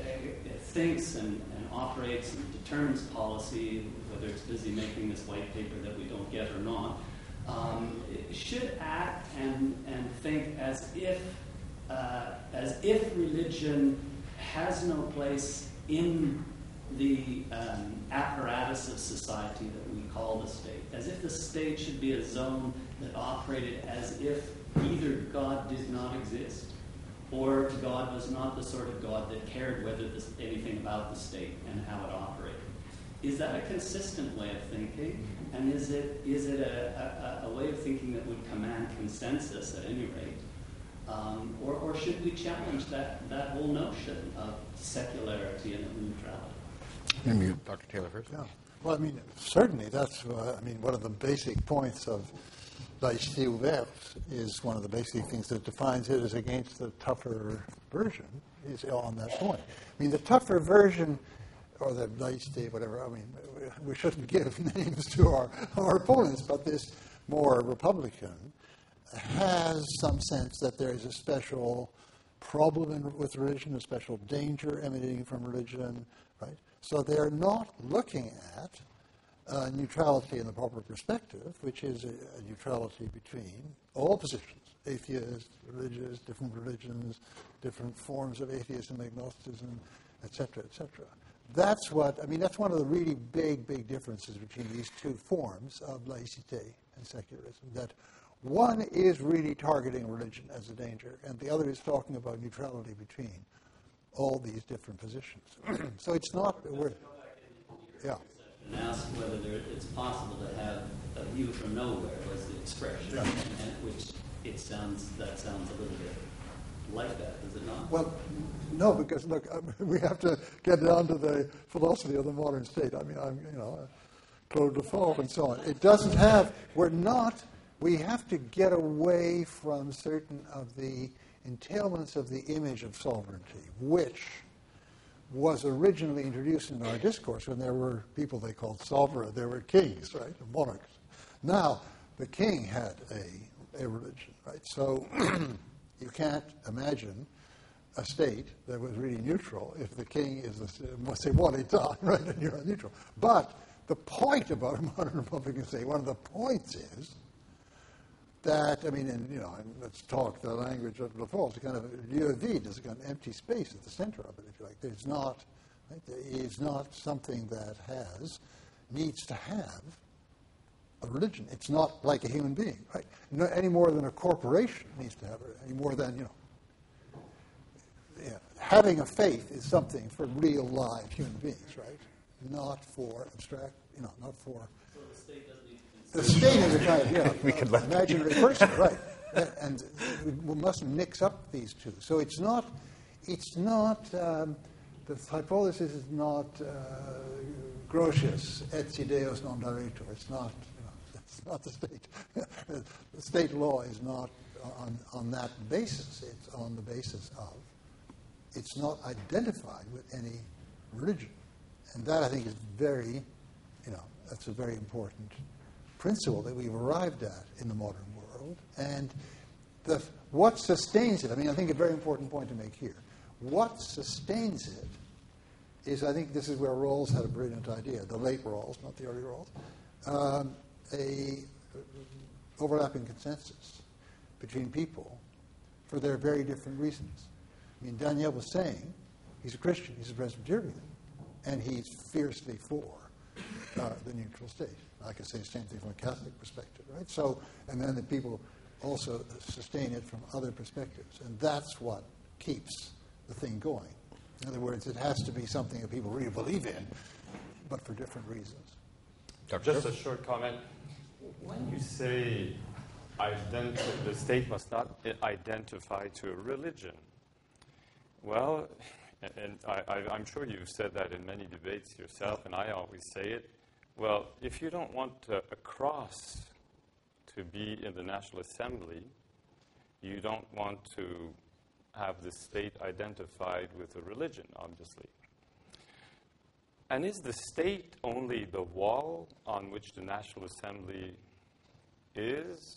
thinks and, and operates and determines policy, whether it's busy making this white paper that we don't get or not, um, should act and, and think as if uh, as if religion has no place in the um, apparatus of society that we call the state, as if the state should be a zone that operated as if either God did not exist or God was not the sort of God that cared whether this, anything about the state and how it operated. Is that a consistent way of thinking? And is it is it a, a, a way of thinking that would command consensus at any rate? Um, or, or should we challenge that, that whole notion of secularity and of neutrality? Maybe Doctor Taylor first. Yeah. Well, I mean, certainly that's, uh, I mean, one of the basic points of laïcité ouverte is one of the basic things that defines it as against the tougher version is on that point. I mean, the tougher version, or the laïcité, whatever, I mean, we shouldn't give names to our, our opponents, but this more Republican has some sense that there is a special problem in, with religion, a special danger emanating from religion, right? So they're not looking at uh, neutrality in the proper perspective, which is a, a neutrality between all positions, atheist, religious, different religions, different forms of atheism, agnosticism, et cetera, et cetera. That's what, I mean, that's one of the really big, big differences between these two forms of laïcité and secularism, that one is really targeting religion as a danger, and the other is talking about neutrality between all these different positions. So it's not, we're, yeah. And ask whether there, it's possible to have a view from nowhere was the expression, Yeah. and which it sounds, that sounds a little bit like that, does it not? Well, no, because look, I mean, we have to get down to the philosophy of the modern state. I mean, I'm, you know, Claude Lefort and so on. It doesn't have, we're not, we have to get away from certain of the entailments of the image of sovereignty, which was originally introduced in our discourse when there were people they called sovereign, there were kings, right, monarchs. Now, the king had a, a religion, right? So you can't imagine a state that was really neutral if the king is the c'est moi l'état, right, and you're neutral. But the point about a modern republican state, one of the points is that, I mean, and, you know, and let's talk the language of La Force, kind of lieu vide, there's an empty space at the center of it, if you like. There's not, right, it's not something that has, needs to have a religion. It's not like a human being, right? No, any more than a corporation needs to have it, any more than, you know, yeah, having a faith is something for real live human beings, right? Not for abstract, you know, not for... So the state doesn't need to... The state is a kind of, you know, We could let- imaginary person, right? And we mustn't mix up these two. So it's not, it's not, um, the hypothesis is not uh, Grotius, et Deus non daretur. It's not, you know, it's not the state. The state law is not on, on that basis. It's on the basis of, it's not identified with any religion. And that, I think, is very, you know, that's a very important principle that we've arrived at in the modern world. And the, what sustains it, I mean, I think a very important point to make here. What sustains it is, I think this is where Rawls had a brilliant idea, the late Rawls, not the early Rawls, um, a overlapping consensus between people for their very different reasons. I mean, Daniel was saying he's a Christian, he's a Presbyterian, and he's fiercely for uh, the neutral state. I could say the same thing from a Catholic perspective, right? So, and then the people also sustain it from other perspectives, and that's what keeps the thing going. In other words, it has to be something that people really believe in, but for different reasons. Just a short comment. When you say identi- the state must not identify to a religion, well, and I, I, I'm sure you've said that in many debates yourself, and I always say it. Well, if you don't want uh, a cross to be in the National Assembly, you don't want to have the state identified with a religion, obviously. And is the state only the wall on which the National Assembly is?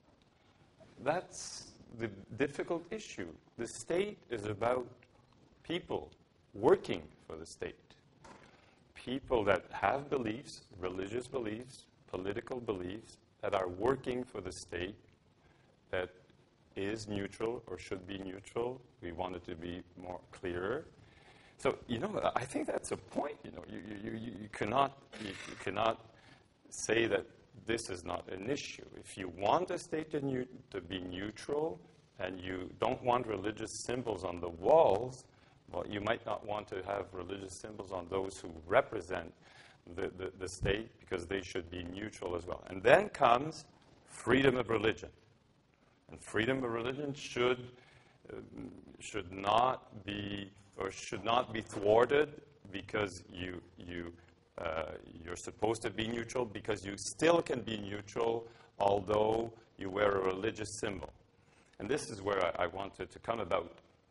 That's the difficult issue. The state is about people working for the state. People that have beliefs, religious beliefs, political beliefs, that are working for the state, that is neutral or should be neutral. We want it to be more clearer. So, you know, I think that's a point. You know, you, you, you, you cannot you, you cannot say that this is not an issue. If you want a state to, new, to be neutral and you don't want religious symbols on the walls, well, you might not want to have religious symbols on those who represent the, the, the state because they should be neutral as well. And then comes freedom of religion. And freedom of religion should, uh, should not be, or should not be thwarted because you, you, uh, you're supposed to be neutral, because you still can be neutral although you wear a religious symbol. And this is where I, I wanted to come about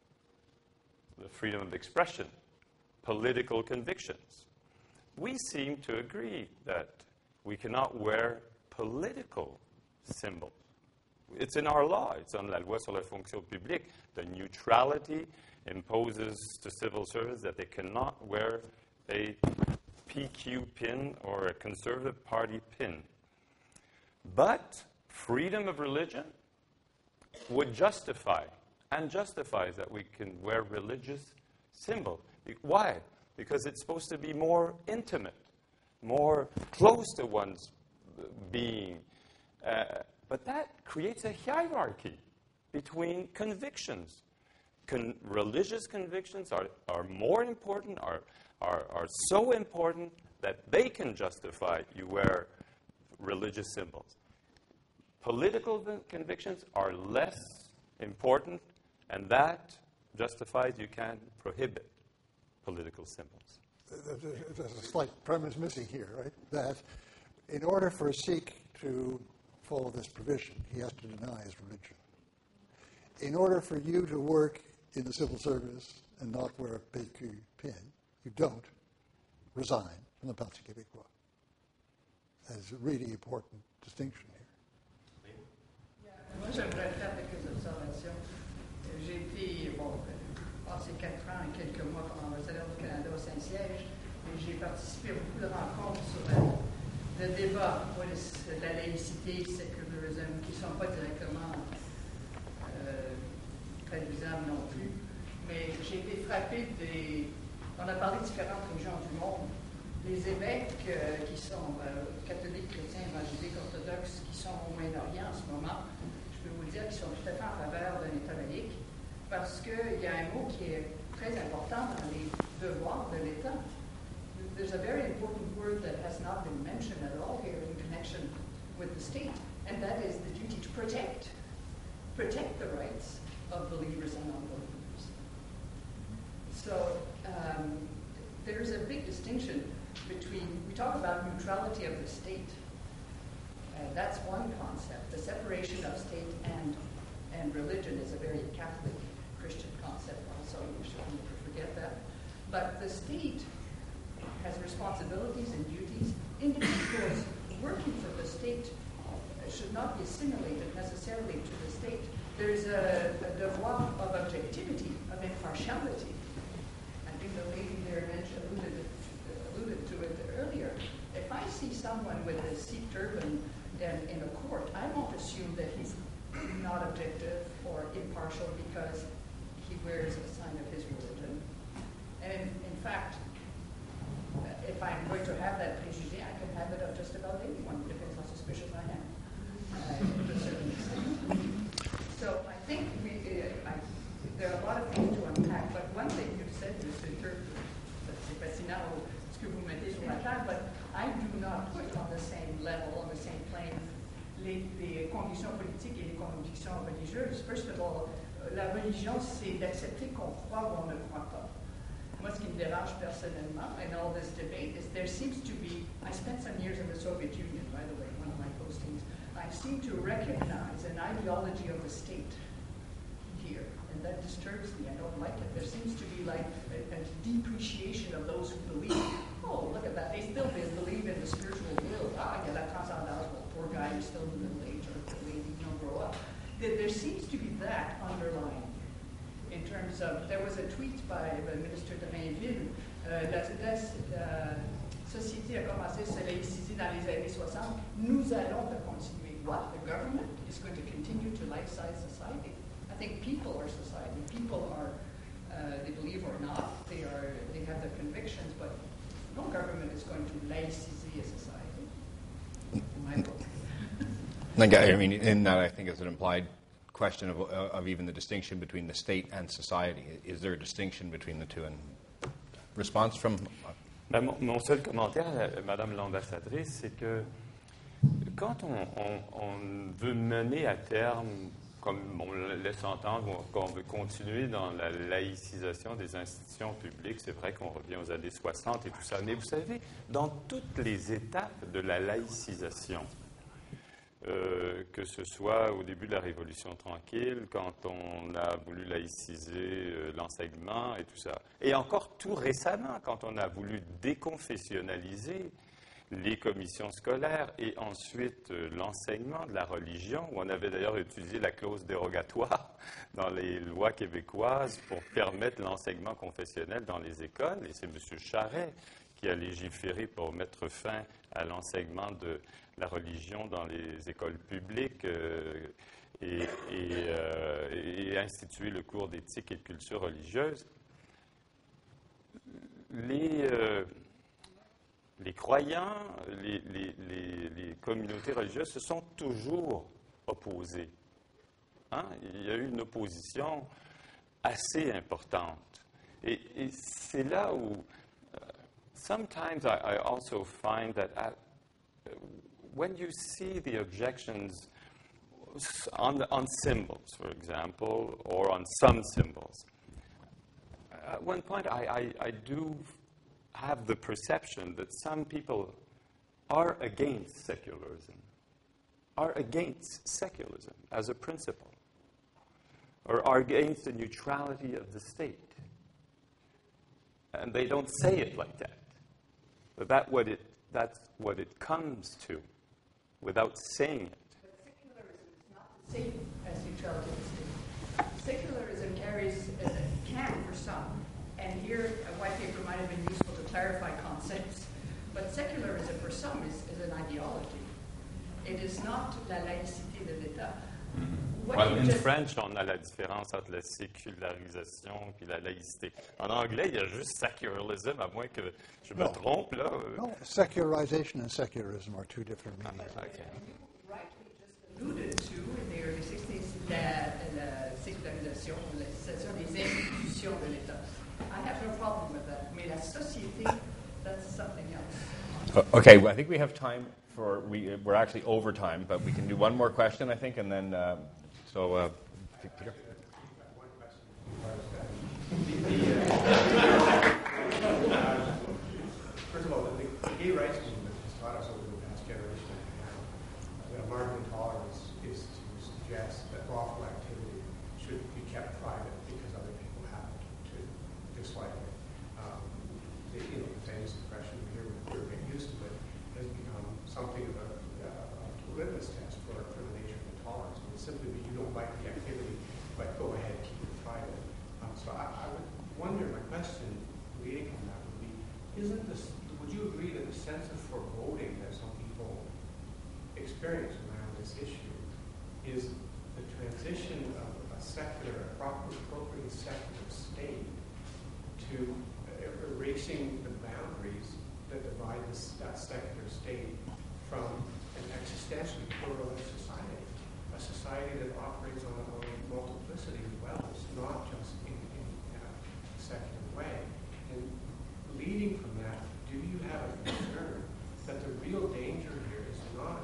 the freedom of expression, political convictions. We seem to agree that we cannot wear political symbols. It's in our law. It's on la loi sur la fonction publique. The neutrality imposes to civil servants that they cannot wear a P Q pin or a Conservative Party pin. But freedom of religion would justify, and justifies that we can wear religious symbols. Why? Because it's supposed to be more intimate, more close to one's being. Uh, but that creates a hierarchy between convictions. Con- religious convictions are, are more important, are, are, are so important that they can justify you wear religious symbols. Political convictions are less important, and that justifies you can prohibit political symbols. There's a slight premise missing here, right? That in order for a Sikh to follow this provision, he has to deny his religion. In order for you to work in the civil service and not wear a P Q pin, you don't resign from the Parti Québécois. That's a really important distinction here. Moi, j'aimerais faire quelques observations. J'ai été, bon, passé quatre ans et quelques mois comme ambassadeur du Canada au Saint-Siège, et j'ai participé à beaucoup de rencontres sur le, le débat pour les, la laïcité, sécularisme, qui ne sont pas directement euh, traduisables non plus. Mais j'ai été frappée des... On a parlé de différentes régions du monde. Les évêques euh, qui sont euh, catholiques, chrétiens, évangéliques, orthodoxes, qui sont au Moyen-Orient en ce moment, je peux vous dire qu'ils sont tout à fait en faveur d'un État laïque, parce qu'il y a un mot qui est très important dans les devoirs de l'État. There's a very important word that has not been mentioned at all here in connection with the state, and that is the duty to protect. Protect the rights of believers and non-believers. So um, there's a big distinction between, we talk about neutrality of the state. Uh, that's one concept. The separation of state and, and religion is a very Catholic Christian concept also. We shouldn't forget that. But the state has responsibilities and duties. Individuals working for the state should not be assimilated necessarily to the state. There is a, a devoir of objectivity, of impartiality. I think the lady there mentioned, alluded, alluded to it earlier. If I see someone with a Sikh turban in, in a court, I won't assume that he's not objective or impartial because he wears a sign of his religion. And in, in fact, if I'm going to have that préjugé, I can have it of just about anyone. It depends how suspicious I am. Uh, to a certain extent. So I think we, uh, I, there are a lot of things to unpack, but one thing you've said, Mister Turk, c'est fascinant ce que vous mettez sur la table, but I do not put on the same level, on the same plane, les, les convictions politiques et les convictions religieuses. First of all, la religion, c'est d'accepter qu'on croit ou on ne croit pas. Moi, ce qui me dérange personnellement in all this debate is there seems to be, I spent some years in the Soviet Union, by the way, one of my postings. I seem to recognize an ideology of the state here, and that disturbs me. I don't like it. There seems to be like a, a depreciation of those who believe. Oh, look at that. They still believe in the spiritual world. Ah, il y a la transcendance. Well, poor guy, he's still in the middle age, or the lady, you don't grow up. There, there seems to be that underlying. In terms of, there was a tweet by the Minister de Mainville, uh, la, la, la société a commencé à se laïciser dans les années soixante. Nous allons le continuer. What? The government is going to continue to laicize society? I think people are society. People are, uh, they believe or not, they are, they have their convictions, but no government is going to laicize a society. In my book. I mean, in that, I think it's an implied question of, uh, of even the distinction between the state and society. Is there a distinction between the two? And response from... Ben, mon, mon seul commentaire, Madame l'ambassadrice, c'est que quand on, on, on veut mener à terme, comme on laisse entendre, qu'on veut continuer dans la laïcisation des institutions publiques, c'est vrai qu'on revient aux années soixante et tout ça, mais vous savez, dans toutes les étapes de la laïcisation, Euh, que ce soit au début de la Révolution tranquille, quand on a voulu laïciser euh, l'enseignement et tout ça. Et encore tout récemment, quand on a voulu déconfessionnaliser les commissions scolaires et ensuite euh, l'enseignement de la religion, où on avait d'ailleurs utilisé la clause dérogatoire dans les lois québécoises pour permettre l'enseignement confessionnel dans les écoles. Et c'est M. Charest qui a légiféré pour mettre fin à l'enseignement de la religion dans les écoles publiques euh, et, et, euh, et instituer le cours d'éthique et de culture religieuse. Les, euh, les croyants, les, les, les, les communautés religieuses se sont toujours opposées. Hein? Il y a eu une opposition assez importante. Et, et c'est là où, uh, sometimes I, I also find that at, when you see the objections on, the, on symbols, for example, or on some symbols, at one point I, I, I do have the perception that some people are against secularism, are against secularism as a principle, or are against the neutrality of the state. And they don't say it like that. But that what it, that's what it comes to, without saying it. But secularism is not the same as neutrality of the state. Secularism carries, uh, can for some. And here, a white paper might have been useful to clarify concepts. But secularism for some is, is an ideology. It is not la laïcité de l'État. What Well, you in just- French, on a la différence entre la sécularisation et la laïcité. En anglais, il y a juste secularism, à moins que je me No. trompe, là. euh. No, secularization and secularism are two different meanings. Okay. rightly just alluded to in the early sixties, la, la sécularisation, la cessation des institutions de l'État. I have no problem with that. Mais la société, that's something else. Uh, Okay, well, I think we have time for, we, we're actually over time, but we can do one more question, I think, and then, uh, so, uh, Peter? First of all, the, the gay rights movement has taught us over the past generation and a half that a mark of intolerance is to suggest that lawful activity should be kept private because other people happen to dislike it. Um, the, you know, the famous expression here, we're getting used to it, has become something of a, uh, a litmus test for, for the nature of intolerance. It would simply be you don't like the activity, but go ahead, keep it private. Um, so I, I would wonder, my question leading from that would be, isn't this, would you agree that the sense of foreboding that some people experience around this issue is the transition of a secular, a proper, appropriately secular state to uh, erasing the boundaries that divide this, that secular state from an existentially pluralist society, a society that operates on a, on a multiplicity of levels, not just in, in a secular way. And leading from that, do you have a concern that the real danger here is not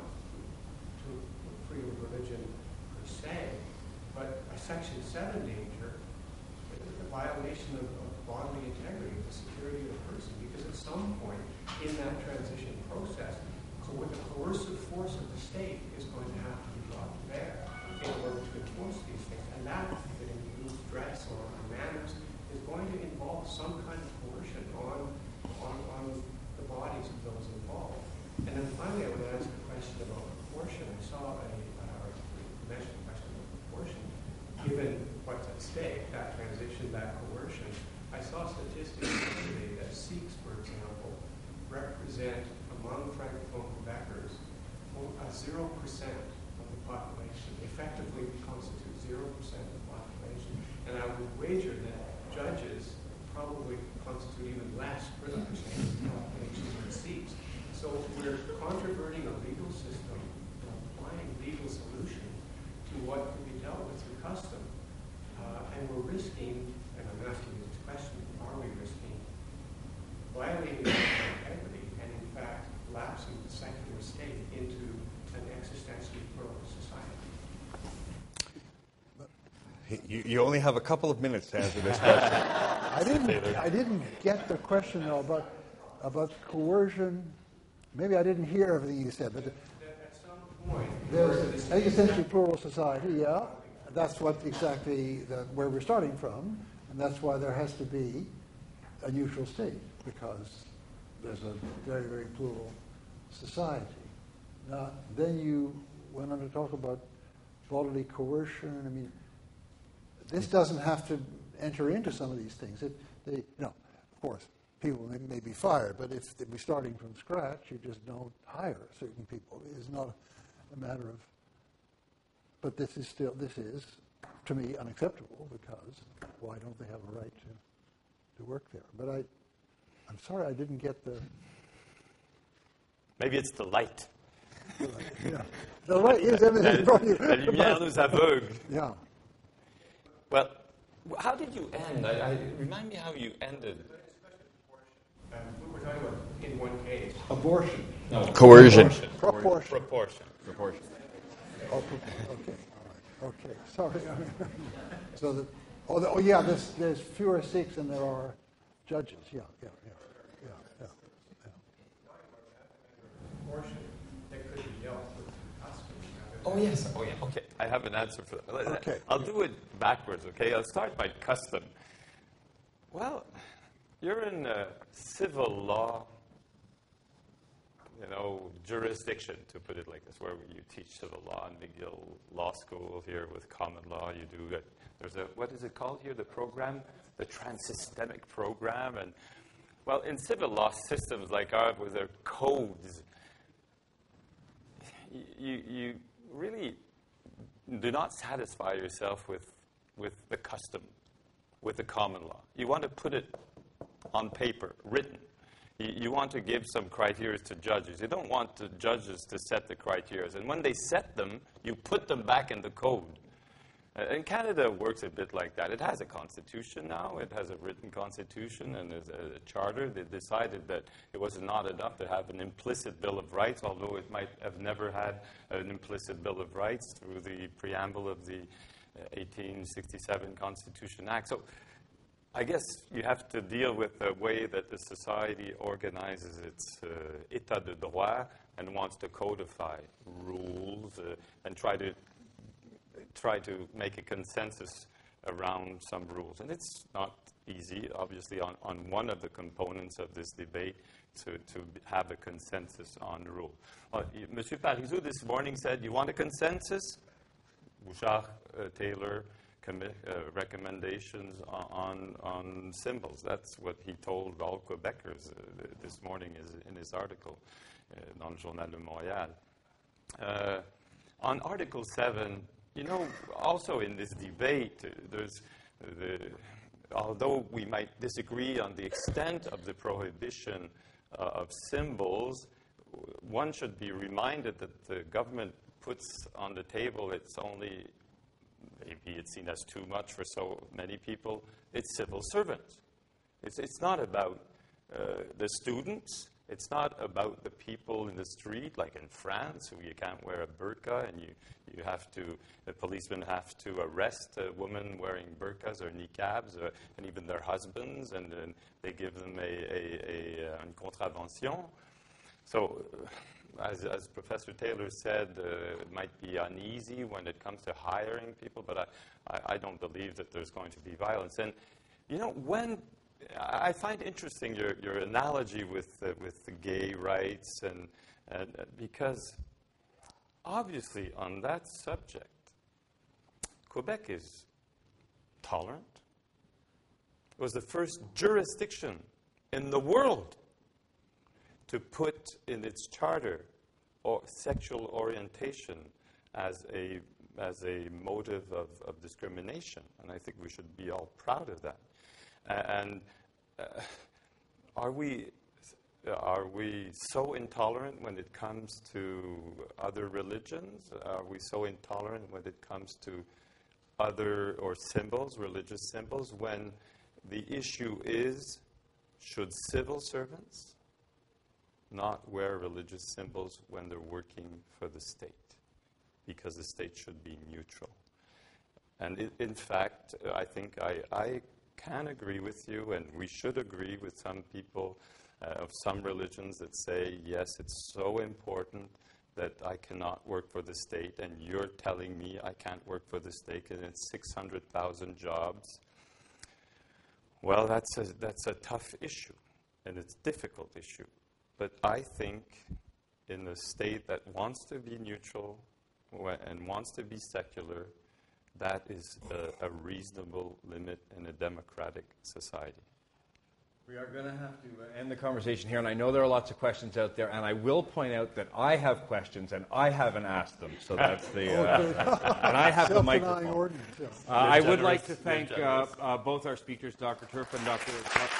to freedom of religion per se, but a Section seven danger, the violation of, of bodily integrity, the security of the person? Because at some point in that transition process, co- the coercive force of the state is going to have to be brought to bear in order to enforce these things. And that, if it includes dress or manners, is going to involve some kind of coercion on, on, on the bodies of those involved. And then finally, I would ask a question about proportion. I saw a, uh, mentioned a question about proportion. Given what's at stake, that transition, that coercion, I saw statistics yesterday that Sikhs, for example, represent among Francophone Quebecers a zero percent of the population, effectively constitute zero percent of the population. And I would wager that judges probably constitute even less for the percentage of the population than Sikhs. So we're controverting a legal system, applying legal solution to what can be dealt with through custom. Uh, and we're risking, and I'm asking you this question, are we risking violating integrity and in fact lapsing the secular state into an existentially pluralist society? You, you only have a couple of minutes to answer this question. I didn't, I didn't get the question, though, about, about coercion. Maybe I didn't hear everything you said, but At some point, there's an essentially plural society, yeah. That's what exactly the, where we're starting from, and that's why there has to be a neutral state, because there's a very, very plural society. Now, then you went on to talk about bodily coercion. I mean, this doesn't have to enter into some of these things. It, they, you know, of course, people may, may be fired, but if we're starting from scratch, you just don't hire certain people. It's not a matter of. But this is still, this is, to me, unacceptable, because why don't they have a right to, to work there? But I, I'm sorry I didn't get the. Maybe it's the light. Yeah, the light is everything from you. La lumière nous aveugle. Yeah. Well, how did you end? I, I, remind me how you ended. Um, we were talking about in one case. Abortion. No. Coercion. Proportion. Proportion. Proportion. Oh, okay. All right. Okay. Sorry. so that. Oh, the, oh, yeah. There's there's fewer Sikhs than there are judges. Yeah. Yeah. Yeah. Yeah. Yeah. yeah. Proportion that could be dealt with custom. Oh, yes. Oh, yeah. Okay. I have an answer for that. Okay. I'll do it backwards, okay? I'll start by custom. Well, you're in a civil law, you know, jurisdiction, to put it like this, where you teach civil law in McGill Law School here with common law. You do it. There's a, what is it called here, the program? the trans-systemic program. And, well, in civil law systems like ours with their codes, you, you really do not satisfy yourself with, with the custom, with the common law. You want to put it on paper, written. You, you want to give some criteria to judges. You don't want the judges to set the criteria. And when they set them, you put them back in the code. Uh, and Canada works a bit like that. It has a constitution now. It has a written constitution and there's a, a charter. They decided that it was not enough to have an implicit Bill of Rights, although it might have never had an implicit Bill of Rights through the preamble of the uh, eighteen sixty-seven Constitution Act. So I guess you have to deal with the way that the society organizes its uh, état de droit and wants to codify rules uh, and try to try to make a consensus around some rules. And it's not easy, obviously, on, on one of the components of this debate to, to have a consensus on the rule. Uh, Monsieur Parizeau this morning said, you want a consensus? Bouchard, uh, Taylor, commi- uh, recommendations on, on symbols. That's what he told all Quebecers uh, this morning is, in his article uh, dans le Journal de Montréal. Uh, on Article seven, you know, also in this debate, uh, there's the, although we might disagree on the extent of the prohibition uh, of symbols, one should be reminded that the government puts on the table, it's only, maybe it's seen as too much for so many people, it's civil servants. It's, it's not about uh, the students. It's not about the people in the street, like in France, who you can't wear a burqa, and you, you have to, the policemen have to arrest a woman wearing burqas or niqabs, uh, and even their husbands, and, and they give them a, a, a, a contravention. So, uh, as, as Professor Taylor said, uh, it might be uneasy when it comes to hiring people, but I, I, I don't believe that there's going to be violence. And, you know, when I find interesting your, your analogy with uh, with the gay rights, and, and uh, because obviously on that subject, Quebec is tolerant. It was the first jurisdiction in the world to put in its charter or sexual orientation as a as a motive of, of discrimination, and I think we should be all proud of that. And uh, are we are we so intolerant when it comes to other religions? Are we so intolerant when it comes to other or symbols, religious symbols, when the issue is, should civil servants not wear religious symbols when they're working for the state? Because the state should be neutral. And it, in fact, I think I, I can agree with you, and we should agree with some people uh, of some religions that say, yes, it's so important that I cannot work for the state, and you're telling me I can't work for the state, and it's six hundred thousand jobs. Well, that's a, that's a tough issue, and it's a difficult issue. But I think in a state that wants to be neutral and wants to be secular, that is a, a reasonable limit in a democratic society. We are going to have to end the conversation here, and I know there are lots of questions out there, and I will point out that I have questions, and I haven't asked them, so that's the, uh, and I have the microphone. Ordinance, yeah. Uh, I would like to thank uh, uh, both our speakers, Doctor Turp and Doctor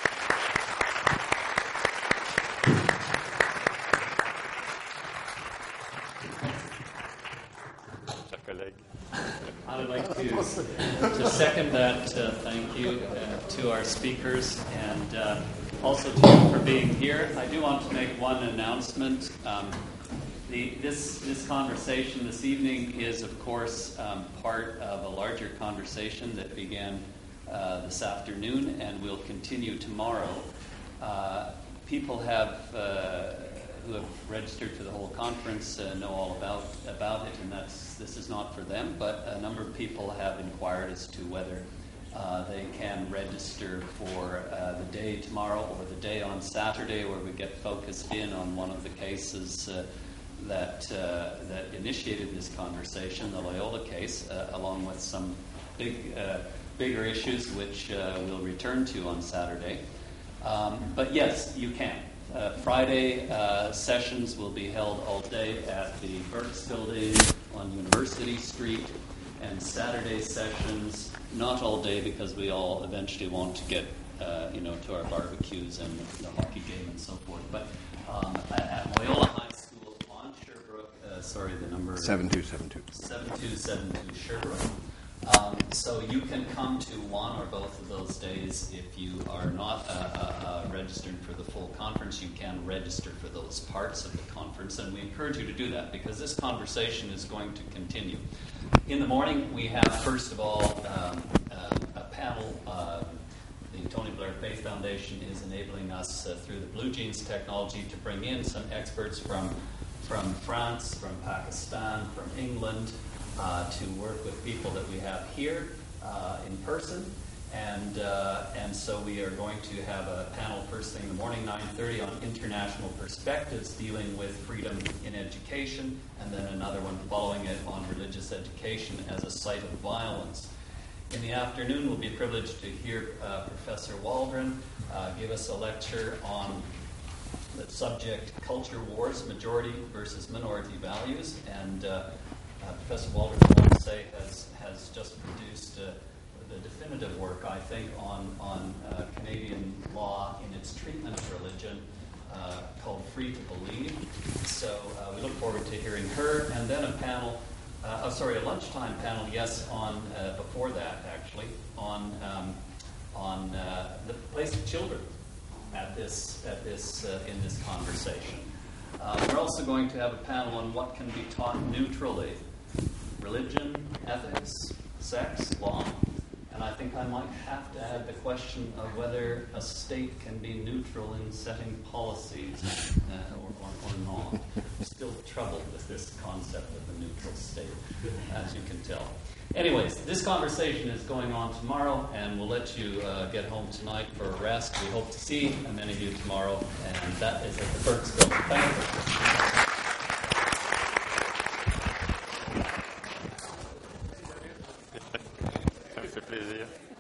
I would like to, to second that uh, thank you uh, to our speakers, and uh, also to you for being here. I do want to make one announcement. Um, the, this, this conversation this evening is, of course, um, part of a larger conversation that began uh, this afternoon and will continue tomorrow. Uh, people have... Uh, who have registered for the whole conference uh, know all about about it, and that's this is not for them, but a number of people have inquired as to whether uh, they can register for uh, the day tomorrow or the day on Saturday, where we get focused in on one of the cases uh, that uh, that initiated this conversation, the Loyola case, uh, along with some big uh, bigger issues, which uh, we'll return to on Saturday. Um, but yes, you can. Uh, Friday uh, sessions will be held all day at the Burks Building on University Street, and Saturday sessions not all day because we all eventually want to get uh, you know to our barbecues and the hockey game and so forth. But um, at Loyola High School on Sherbrooke, uh, sorry, the number seven two seven two seven two seven two Sherbrooke. Um, so you can come to one or both of those days. If you are not uh, uh, uh, registered for the full conference, you can register for those parts of the conference, and we encourage you to do that because this conversation is going to continue. In the morning, we have, first of all, um, uh, a panel. Uh, the Tony Blair Faith Foundation is enabling us uh, through the Blue Jeans technology to bring in some experts from, from France, from Pakistan, from England, Uh, to work with people that we have here uh, in person. And uh, and so we are going to have a panel first thing in the morning, nine thirty, on international perspectives dealing with freedom in education, and then another one following it on religious education as a site of violence. In the afternoon, we'll be privileged to hear uh, Professor Waldron uh, give us a lecture on the subject Culture Wars, Majority versus Minority Values. And uh, Uh, Professor Waldron, I want to say, has has just produced uh, the definitive work, I think, on on uh, Canadian law in its treatment of religion, uh, called Free to Believe. So uh, we look forward to hearing her, and then a panel. Uh, oh, sorry, a lunchtime panel. Yes, on uh, before that, actually, on um, on uh, the place of children at this at this uh, in this conversation. Uh, we're also going to have a panel on what can be taught neutrally. Religion, ethics, sex, law, and I think I might have to add the question of whether a state can be neutral in setting policies uh, or, or, or not. I'm still troubled with this concept of a neutral state, as you can tell. Anyways, this conversation is going on tomorrow, and we'll let you uh, get home tonight for a rest. We hope to see many of you tomorrow, and that is at the Burks Building. Thank you. Ça me fait plaisir.